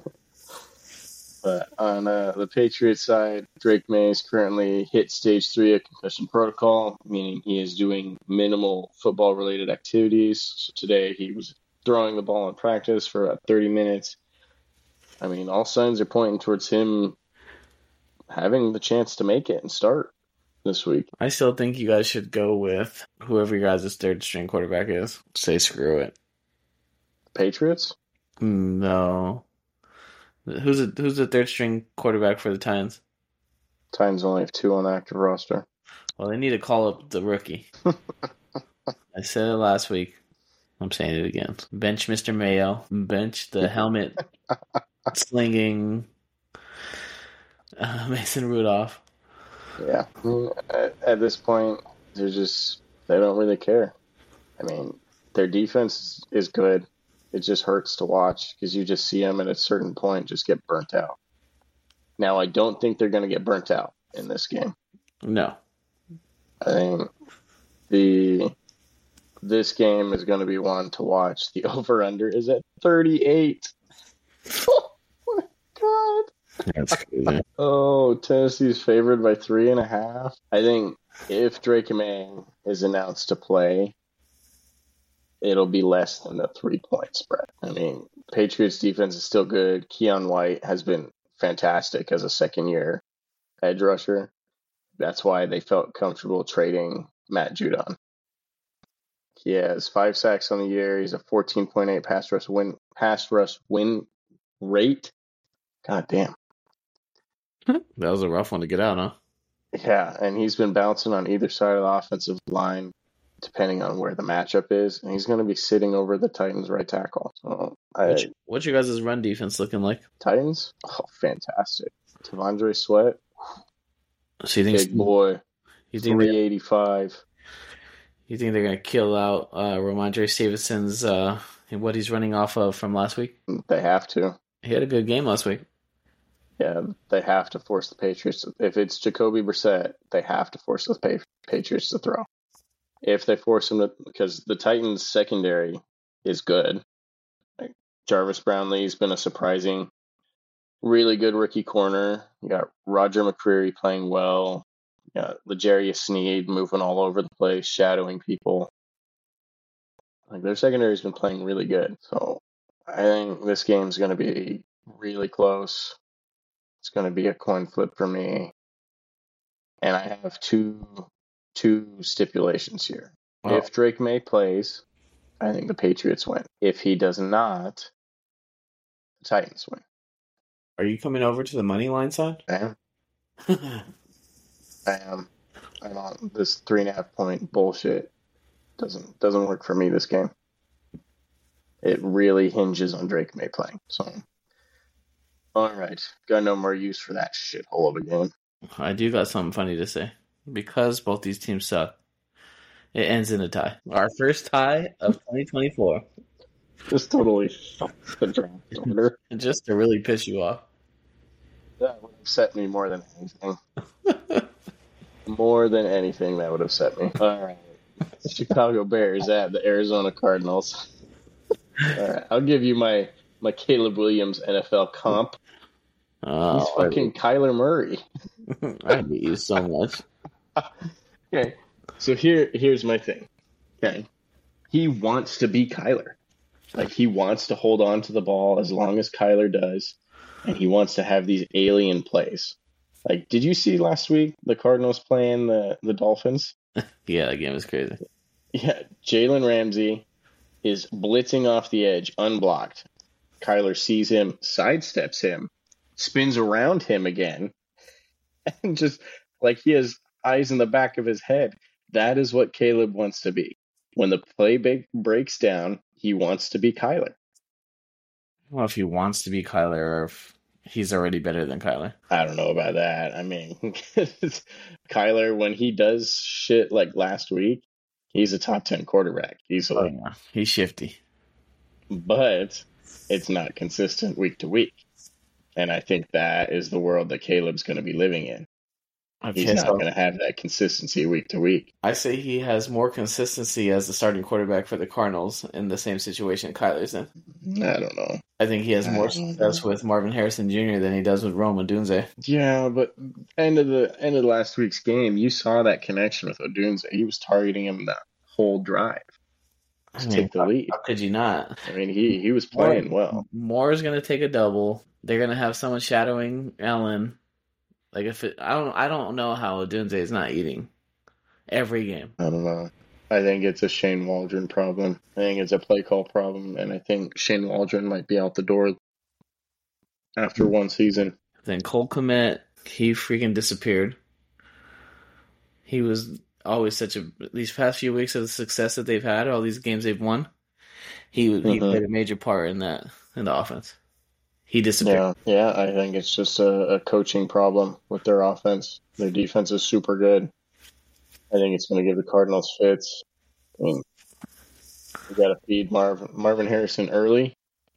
But on the Patriots side, Drake May is currently hit stage 3 of concussion protocol, meaning he is doing minimal football-related activities. So today he was throwing the ball in practice for about 30 minutes. I mean, all signs are pointing towards him having the chance to make it and start this week. I still think you guys should go with whoever your guys' third string quarterback is. Say screw it. Patriots? No. Who's the third string quarterback for the Titans? Titans only have 2 on the active roster. Well, they need to call up the rookie. I said it last week. I'm saying it again. Bench Mr. Mayo. Bench the helmet slinging Mason Rudolph. Yeah. I mean, at this point, they don't really care. I mean, their defense is good. It just hurts to watch because you just see them at a certain point just get burnt out. Now, I don't think they're going to get burnt out in this game. No. I think this game is going to be one to watch. The over-under is at 38. Oh, my God. That's crazy. Oh, Tennessee's favored by 3.5. I think if Drake May is announced to play, it'll be less than the 3-point spread. I mean, Patriots defense is still good. Keon White has been fantastic as a second-year edge rusher. That's why they felt comfortable trading Matt Judon. He has 5 sacks on the year. He's a 14.8 pass rush win rate. God damn. That was a rough one to get out, huh? Yeah, and he's been bouncing on either side of the offensive line, depending on where the matchup is, and he's going to be sitting over the Titans' right tackle. So what's your guys' run defense looking like? Titans? Oh, fantastic. T'Vondre Sweat, so you think big boy, 385. You think they're going to kill out Ramondre Stevenson's what he's running off of from last week? They have to. He had a good game last week. Yeah, they have to force the Patriots. If it's Jacoby Brissett, they have to force the Patriots to throw. If they force him to, because the Titans' secondary is good. Like, Jarvis Brownlee's been a surprising, really good rookie corner. You got Roger McCreary playing well. You got L'Jarius Sneed moving all over the place, shadowing people. Like, their secondary's been playing really good. So I think this game's going to be really close. It's going to be a coin flip for me. And I have two stipulations here. Wow. If Drake May plays, I think the Patriots win. If he does not, the Titans win. Are you coming over to the money line side? I am. I am. I'm on this 3.5 point bullshit. Doesn't work for me this game. It really hinges on Drake May playing. So, all right, got no more use for that shithole of a game. I do got something funny to say. Because both these teams suck, it ends in a tie. Our first tie of 2024. This totally fucks the draft order. Just to really piss you off. That would upset me more than anything. More than anything, that would upset me. All right. Chicago Bears at the Arizona Cardinals. All right. I'll give you my Caleb Williams NFL comp. He's fucking Kyler Murray. I hate you so much. Okay. So here's my thing. Okay. He wants to be Kyler. Like, he wants to hold on to the ball as long as Kyler does, and he wants to have these alien plays. Like, did you see last week the Cardinals playing the Dolphins? Yeah, that game was crazy. Yeah, Jalen Ramsey is blitzing off the edge, unblocked. Kyler sees him, sidesteps him, spins around him again, and just like he has eyes in the back of his head. That is what Caleb wants to be. When the play breaks down, he wants to be Kyler. I don't know if he wants to be Kyler or if he's already better than Kyler. I don't know about that. I mean, Kyler, when he does shit like last week, he's a top 10 quarterback easily. Oh, yeah. He's shifty. But it's not consistent week to week. And I think that is the world that Caleb's going to be living in. Okay, He's not going to have that consistency week to week. I say he has more consistency as the starting quarterback for the Cardinals in the same situation Kyler's in. I don't know. I think he has more success with Marvin Harrison Jr. than he does with Rome Odunze. Yeah, but end of last week's game, you saw that connection with Odunze. He was targeting him that whole drive to take the lead. How could you not? I mean, he was playing well. Moore's going to take a double. They're going to have someone shadowing Allen. Like I don't know how Odunze is not eating every game. I don't know. I think it's a Shane Waldron problem. I think it's a play call problem, and I think Shane Waldron might be out the door after one season. Then Cole Kmet, he freaking disappeared. He was always these past few weeks of the success that they've had, all these games they've won. He played a major part in the offense. He disappeared. Yeah, I think it's just a coaching problem with their offense. Their defense is super good. I think it's going to give the Cardinals fits. I mean, you got to feed Marvin Harrison early.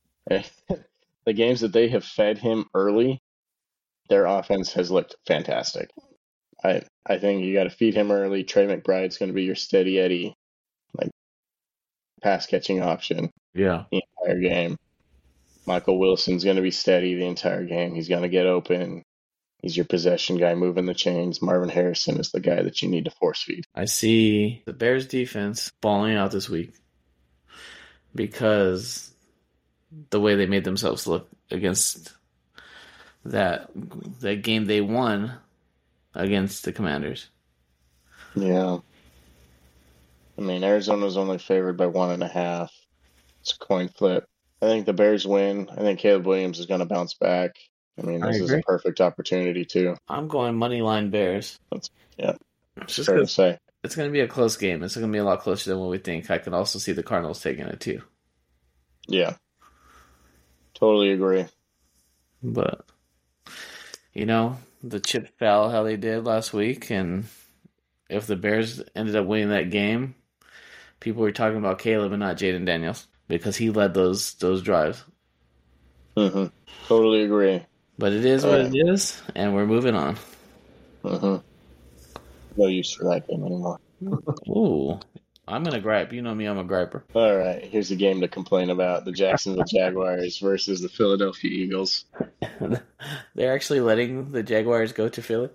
The games that they have fed him early, their offense has looked fantastic. I think you got to feed him early. Trey McBride's going to be your steady Eddie, like pass catching option. Yeah, the entire game. Michael Wilson's going to be steady the entire game. He's going to get open. He's your possession guy moving the chains. Marvin Harrison is the guy that you need to force feed. I see the Bears defense balling out this week because the way they made themselves look against that game they won against the Commanders. Yeah. I mean, Arizona's only favored by 1.5. It's a coin flip. I think the Bears win. I think Caleb Williams is going to bounce back. I mean, this is a perfect opportunity, too. I'm going moneyline Bears. It's fair to say. It's going to be a close game. It's going to be a lot closer than what we think. I can also see the Cardinals taking it, too. Yeah. Totally agree. But, the chip fell how they did last week, and if the Bears ended up winning that game, people were talking about Caleb and not Jaden Daniels because he led those drives. Mm-hmm. Totally agree. But it is what it is, and we're moving on. Mm-hmm. No use for that game anymore. Ooh, I'm going to gripe. You know me, I'm a griper. All right, here's a game to complain about. The Jacksonville Jaguars versus the Philadelphia Eagles. They're actually letting the Jaguars go to Philly?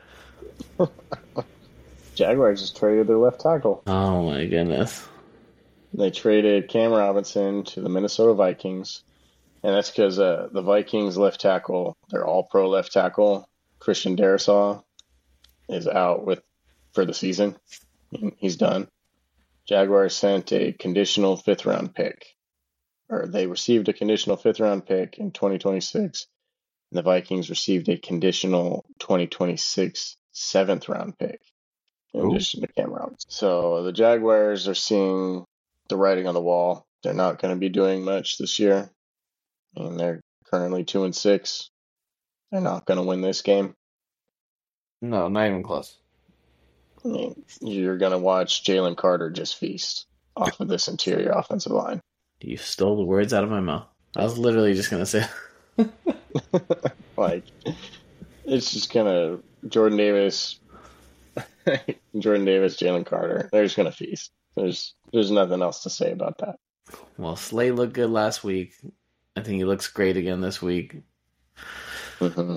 Jaguars just traded their left tackle. Oh, my goodness. They traded Cam Robinson to the Minnesota Vikings. And that's because the Vikings left tackle, their all-pro left tackle, Christian Darrisaw, is out for the season. He's done. Jaguars sent a conditional fifth-round pick. Or they received a conditional fifth-round pick in 2026. And the Vikings received a conditional 2026 seventh-round pick in addition to Cam Robinson. So the Jaguars are seeing the writing on the wall. They're not going to be doing much this year. And they're currently 2-6. They're not going to win this game. No, not even close. I mean, you're going to watch Jalen Carter just feast off of this interior offensive line. You stole the words out of my mouth. I was literally just going to say. Like, it's just going to Jordan Davis, Jalen Carter. They're just going to feast. There's nothing else to say about that. Well, Slay looked good last week. I think he looks great again this week. Mm-hmm.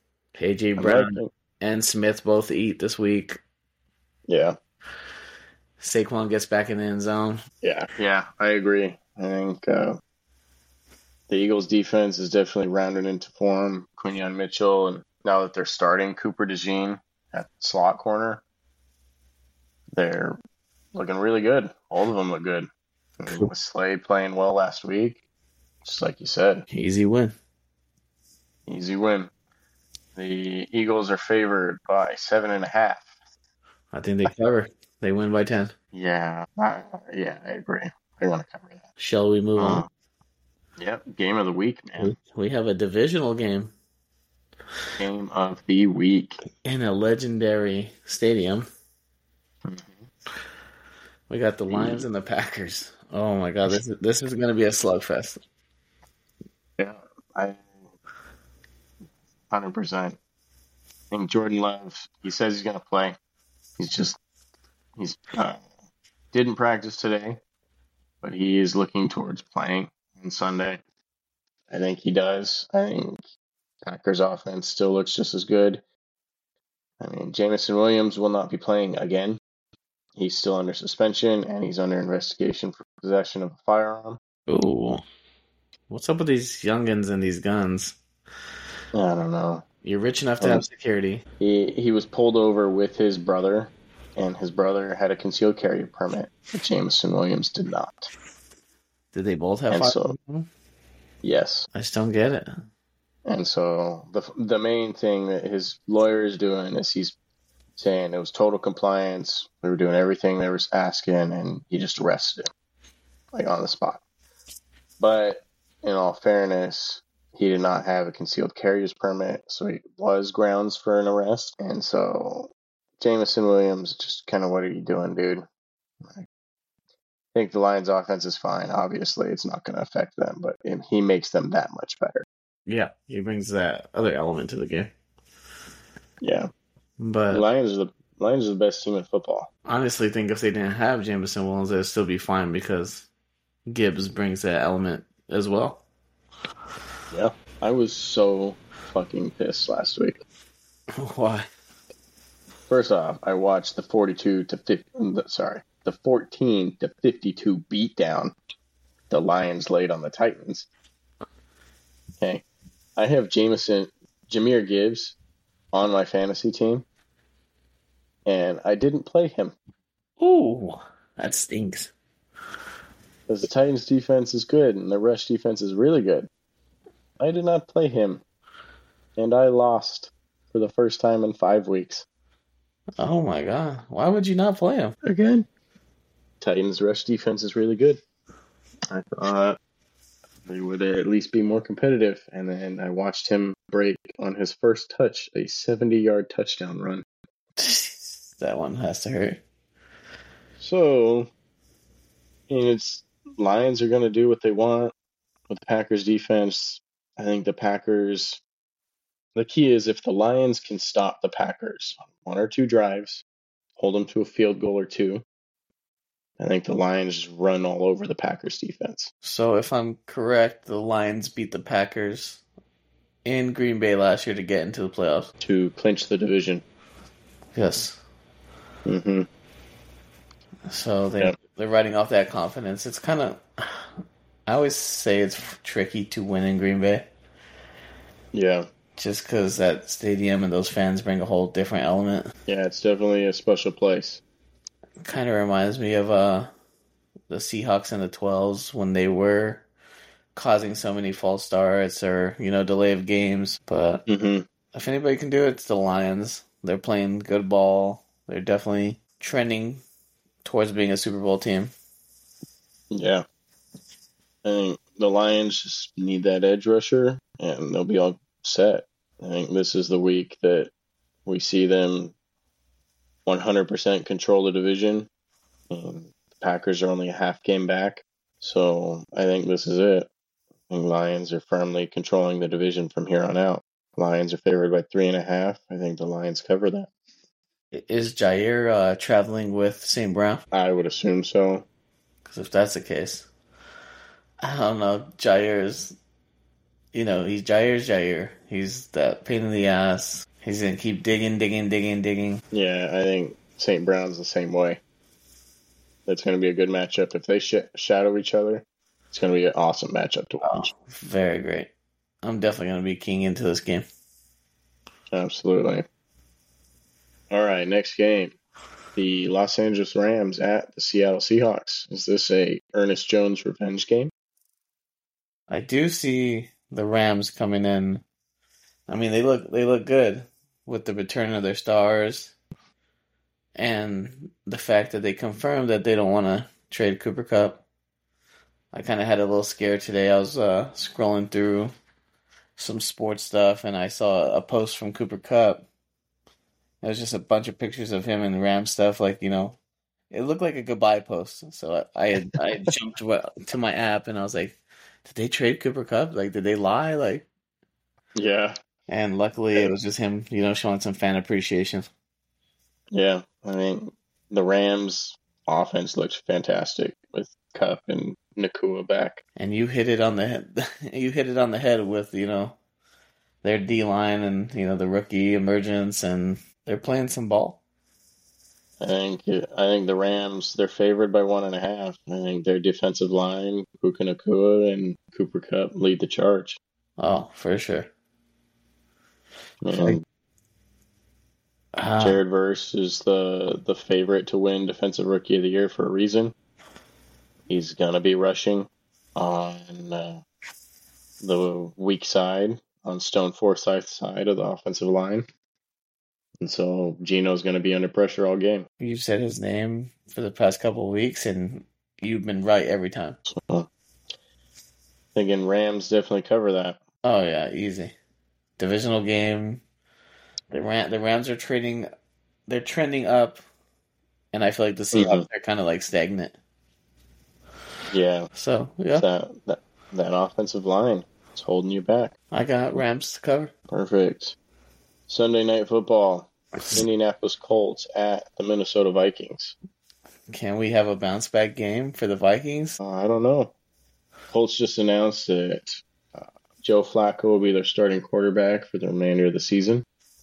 AJ Brown and Smith both eat this week. Yeah. Saquon gets back in the end zone. Yeah, I agree. I think the Eagles' defense is definitely rounded into form. Quinyon Mitchell, and now that they're starting Cooper DeJean at slot corner, they're looking really good. All of them look good. I mean, with Slade playing well last week, just like you said. Easy win. Easy win. The Eagles are favored by 7.5. I think they cover. They win by 10. Yeah, I agree. I want to cover that. Shall we move on? Yep, game of the week, man. We have a divisional game. Game of the week. In a legendary stadium. Mm-hmm. We got the Lions and the Packers. Oh my God, this is going to be a slugfest. Yeah, 100%. I think Jordan Love, he says he's going to play. He's didn't practice today, but he is looking towards playing on Sunday. I think he does. I think Packers offense still looks just as good. I mean, Jameson Williams will not be playing again. He's still under suspension, and he's under investigation for possession of a firearm. Ooh. What's up with these youngins and these guns? I don't know. You're rich enough to have security. He was pulled over with his brother, and his brother had a concealed carry permit, but Jameson Williams did not. Did they both have firearms? Yes. I just don't get it. And so the main thing that his lawyer is doing is he's saying it was total compliance. We were doing everything they were asking, and he just arrested him, like on the spot. But in all fairness, he did not have a concealed carrier's permit, so it was grounds for an arrest. And so Jameson Williams, just kind of, what are you doing, dude? I think the Lions' offense is fine. Obviously, it's not going to affect them, but he makes them that much better. Yeah, he brings that other element to the game. Yeah. But the Lions are the best team in football. I honestly think if they didn't have Jameson Williams, they'd still be fine because Gibbs brings that element as well. Yeah. I was so fucking pissed last week. Why? First off, I watched the 14 to 52 beatdown the Lions laid on the Titans. Okay. I have Jahmyr Gibbs on my fantasy team, and I didn't play him. Ooh, that stinks. Because the Titans' defense is good, and the rush defense is really good. I did not play him, and I lost for the first time in 5 weeks. Oh my God. Why would you not play him? Again. Titans' rush defense is really good. I thought they would at least be more competitive, and then I watched him break on his first touch a 70-yard touchdown run. That one has to hurt. So, it's Lions are going to do what they want with the Packers defense. I think the key is if the Lions can stop the Packers on 1 or 2 drives, hold them to a field goal or 2, I think the Lions just run all over the Packers defense. So if I'm correct, the Lions beat the Packers in Green Bay last year to get into the playoffs. To clinch the division. Yes. Mm-hmm. So they're riding off that confidence. It's kind of... I always say it's tricky to win in Green Bay. Yeah. Just because that stadium and those fans bring a whole different element. Yeah, it's definitely a special place. Kind of reminds me of the Seahawks and the 12s when they were causing so many false starts or, delay of games. But if anybody can do it, it's the Lions. They're playing good ball. They're definitely trending towards being a Super Bowl team. Yeah. I think the Lions just need that edge rusher, and they'll be all set. I think this is the week that we see them 100% control the division. And the Packers are only a half game back, so I think this is it. I think Lions are firmly controlling the division from here on out. Lions are favored by 3.5. I think the Lions cover that. Is Jair traveling with St. Brown? I would assume so. Because if that's the case, I don't know. Jair's, he's Jair. He's that pain in the ass. He's going to keep digging. Yeah, I think St. Brown's the same way. It's going to be a good matchup. If they shadow each other, it's going to be an awesome matchup to watch. Oh, very great. I'm definitely going to be keying into this game. Absolutely. All right, next game. The Los Angeles Rams at the Seattle Seahawks. Is this a Ernest Jones revenge game? I do see the Rams coming in. I mean, they look good with the return of their stars and the fact that they confirmed that they don't want to trade Cooper Kupp. I kind of had a little scare today. I was scrolling through some sports stuff and I saw a post from Cooper Kupp. It was just a bunch of pictures of him and Ram stuff, like, it looked like a goodbye post. So I jumped to my app and I was like, did they trade Cooper Kupp? Like, did they lie? Like, yeah. And luckily it was just him, showing some fan appreciation. Yeah, I mean, the Rams offense looked fantastic with Kupp and Nacua back. And you hit it on the head. You hit it on the head with, their D line and, the rookie emergence, and they're playing some ball. I think the Rams, they're favored by 1.5. I think their defensive line, Puka Nacua and Cooper Kupp, lead the charge. Oh, for sure. And Jared Verse is the favorite to win Defensive Rookie of the Year for a reason. He's going to be rushing on the weak side, on Stone Forsyth's side of the offensive line. And so Gino's going to be under pressure all game. You've said his name for the past couple of weeks, and you've been right every time. So, thinking Rams definitely cover that. Oh, yeah, easy. Divisional game. The Rams are they're trending up, and I feel like the Seahawks are kind of like stagnant. Yeah. So, yeah. That offensive line is holding you back. I got Rams to cover. Perfect. Sunday Night Football. Indianapolis Colts at the Minnesota Vikings. Can we have a bounce back game for the Vikings? I don't know. Colts just announced that Joe Flacco will be their starting quarterback for the remainder of the season.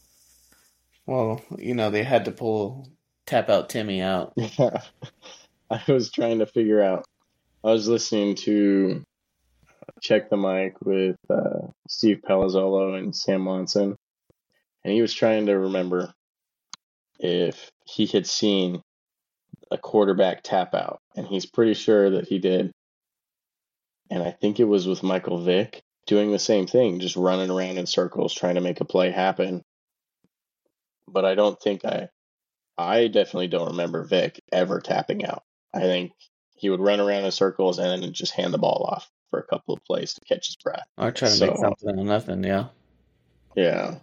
Well, they had to tap out Timmy out. Yeah. I was trying to figure out. I was listening to Check the Mic with Steve Palazzolo and Sam Monson, and he was trying to remember if he had seen a quarterback tap out, and he's pretty sure that he did. And I think it was with Michael Vick doing the same thing, just running around in circles trying to make a play happen. But I don't think I definitely don't remember Vick ever tapping out. I think he would run around in circles and then just hand the ball off for a couple of plays to catch his breath. Or try to make something out of nothing, yeah. Yeah.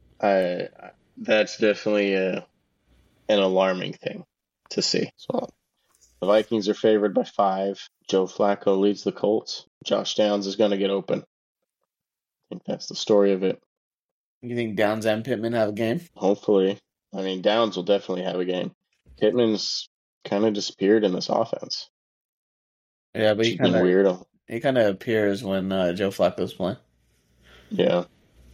That's definitely an alarming thing to see. So the Vikings are favored by 5. Joe Flacco leads the Colts. Josh Downs is going to get open. I think that's the story of it. You think Downs and Pittman have a game? Hopefully. I mean, Downs will definitely have a game. Pittman's kind of disappeared in this offense. Yeah, but he kind of appears when Joe Flacco's playing. Yeah.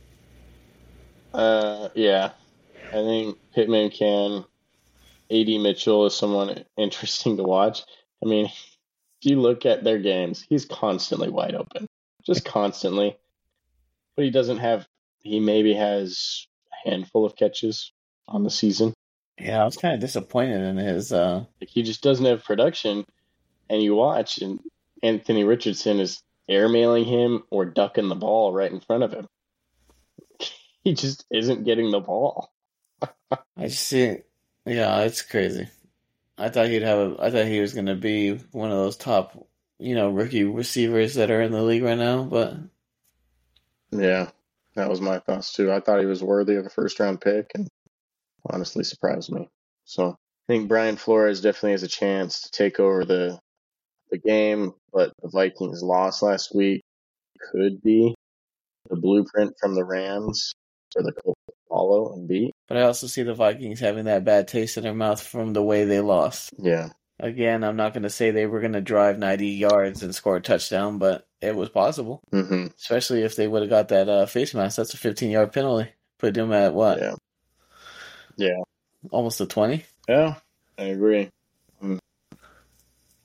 Yeah. I think Pittman can. A.D. Mitchell is someone interesting to watch. I mean, if you look at their games, he's constantly wide open. Just constantly. But he maybe has a handful of catches on the season. Yeah, I was kind of disappointed in his... he just doesn't have production. And you watch, and Anthony Richardson is airmailing him or ducking the ball right in front of him. He just isn't getting the ball. I see. Yeah, it's crazy. I thought he was going to be one of those top, rookie receivers that are in the league right now, but... Yeah, that was my thoughts too. I thought he was worthy of a first-round pick, and honestly surprised me. So I think Brian Flores definitely has a chance to take over the game, but the Vikings' loss last week could be the blueprint from the Rams for the Colts to follow and beat. But I also see the Vikings having that bad taste in their mouth from the way they lost. Yeah. Again, I'm not going to say they were going to drive 90 yards and score a touchdown, but it was possible. Mm-hmm. Especially if they would have got that face mask. That's a 15-yard penalty. Put them at what? Yeah. Almost a 20? Yeah, I agree.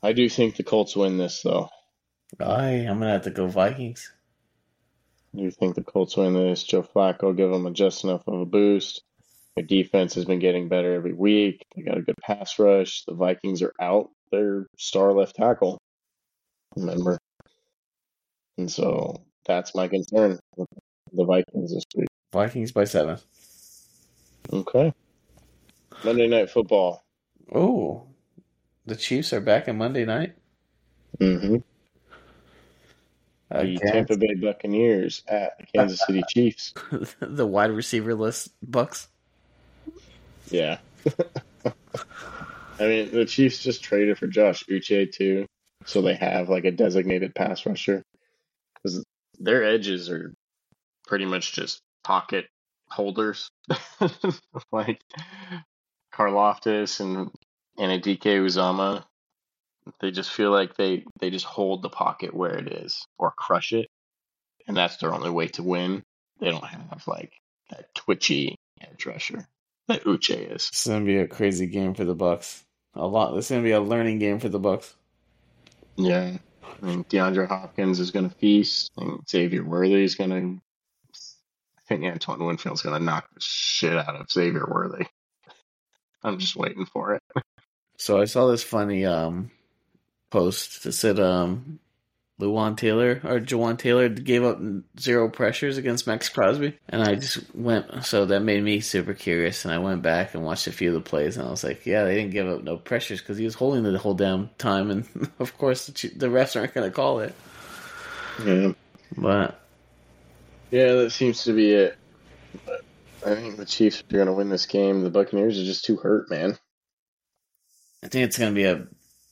I do think the Colts win this, though. I'm gonna have to go Vikings. I do think the Colts win this. Joe Flacco give them just enough of a boost. Their defense has been getting better every week. They got a good pass rush. The Vikings are out their star left tackle, remember? And so that's my concern with the Vikings this week. Vikings by 7. Okay. Monday Night Football. Oh, the Chiefs are back on Monday night. Mm-hmm. The Against Tampa Bay Buccaneers at the Kansas City Chiefs. the wide receiver list Bucks. Yeah. I mean, the Chiefs just traded for Josh Uche, too. So they have like a designated pass rusher. Because their edges are pretty much just pocket holders. Like Karlaftis and Adike Uzama. They just feel like they just hold the pocket where it is or crush it. And that's their only way to win. They don't have like that twitchy edge rusher that Uche is. It's gonna be a crazy game for the Bucks. It's gonna be a learning game for the Bucks. Yeah. I mean, DeAndre Hopkins is going to feast. And Xavier Worthy is going to. I think Antoine Winfield's going to knock the shit out of Xavier Worthy. I'm just waiting for it. So I saw this funny post that said Jawan Taylor gave up 0 pressures against Max Crosby, and I just went. So that made me super curious, and I went back and watched a few of the plays, and I was like, yeah, they didn't give up no pressures because he was holding the whole damn time, and of course the refs aren't going to call it. Yeah. But yeah, that seems to be it. But I think the Chiefs are going to win this game. The Buccaneers are just too hurt, man. I think it's going to be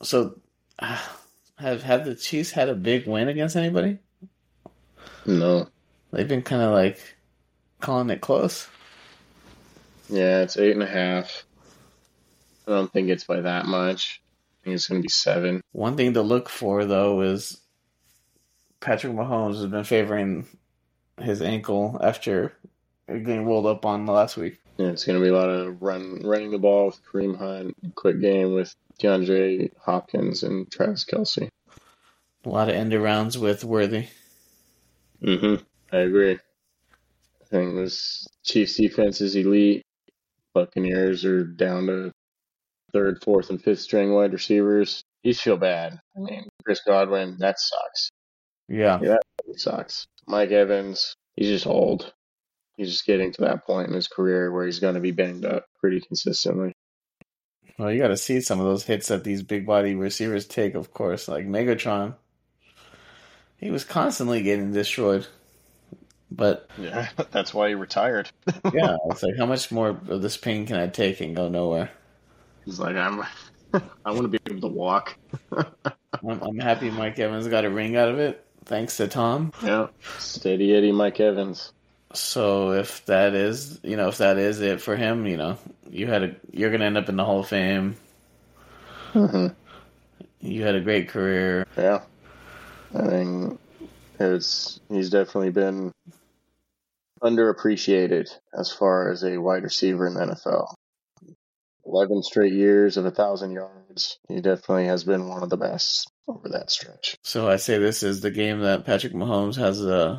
Have the Chiefs had a big win against anybody? No. They've been kind of like calling it close. Yeah, it's 8.5. I don't think it's by that much. I think it's going to be 7. One thing to look for, though, is Patrick Mahomes has been favoring his ankle after getting rolled up on last week. Yeah, it's going to be a lot of running the ball with Kareem Hunt, quick game with DeAndre Hopkins and Travis Kelce. A lot of end arounds with Worthy. Mm-hmm. I agree. I think this Chiefs defense is elite. Buccaneers are down to 3rd, 4th, and 5th string wide receivers. These feel bad. I mean, Chris Godwin, that sucks. Yeah, that really sucks. Mike Evans, he's just old. He's just getting to that point in his career where he's going to be banged up pretty consistently. Well, you got to see some of those hits that these big body receivers take, of course. Like Megatron. He was constantly getting destroyed. But yeah, that's why he retired. Yeah, it's like, how much more of this pain can I take and go nowhere? He's like, I want to be able to walk. I'm happy Mike Evans got a ring out of it, thanks to Tom. Yeah, steady Eddie Mike Evans. So if that is it for him, you're gonna end up in the Hall of Fame. Mm-hmm. You had a great career. Yeah, I think he's definitely been underappreciated as far as a wide receiver in the NFL. 11 straight years of 1,000 yards. He definitely has been one of the best over that stretch. So I say this is the game that Patrick Mahomes has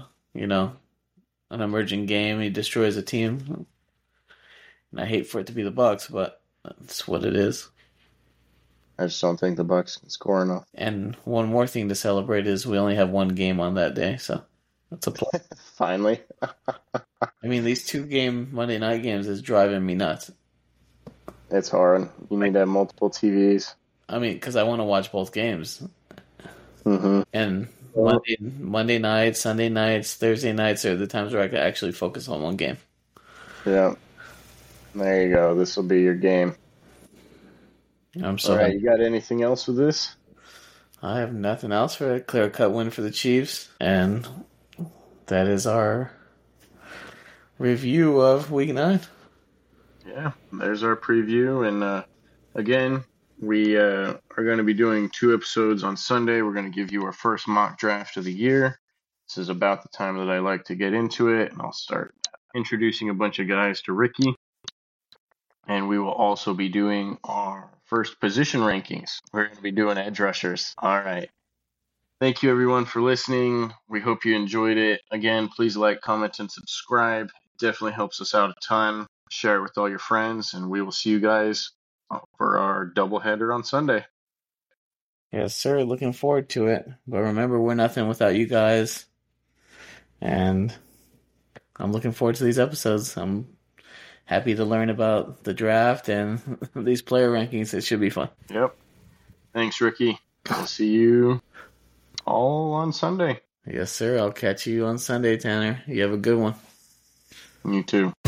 an emerging game. He destroys a team. And I hate for it to be the Bucks, but that's what it is. I just don't think the Bucks can score enough. And one more thing to celebrate is we only have one game on that day, so that's a plus. Finally. I mean, these 2-game Monday night games is driving me nuts. It's hard. You need to have multiple TVs. I mean, because I want to watch both games. Mm-hmm. And Monday nights, Sunday nights, Thursday nights are the times where I can actually focus on one game. Yeah. There you go. This will be your game. I'm sorry. All right, you got anything else with this? I have nothing else for a clear-cut win for the Chiefs. And that is our review of Week 9. Yeah, there's our preview. And again, we are going to be doing 2 episodes on Sunday. We're going to give you our first mock draft of the year. This is about the time that I like to get into it. And I'll start introducing a bunch of guys to Ricky. And we will also be doing our first position rankings. We're going to be doing edge rushers. All right. Thank you, everyone, for listening. We hope you enjoyed it. Again, please like, comment, and subscribe. It definitely helps us out a ton. Share it with all your friends, and we will see you guys for our doubleheader on Sunday. Yes, sir. Looking forward to it. But remember, we're nothing without you guys. And I'm looking forward to these episodes. I'm happy to learn about the draft and these player rankings. It should be fun. Yep. Thanks, Ricky. I'll see you all on Sunday. Yes, sir. I'll catch you on Sunday, Tanner. You have a good one. You too.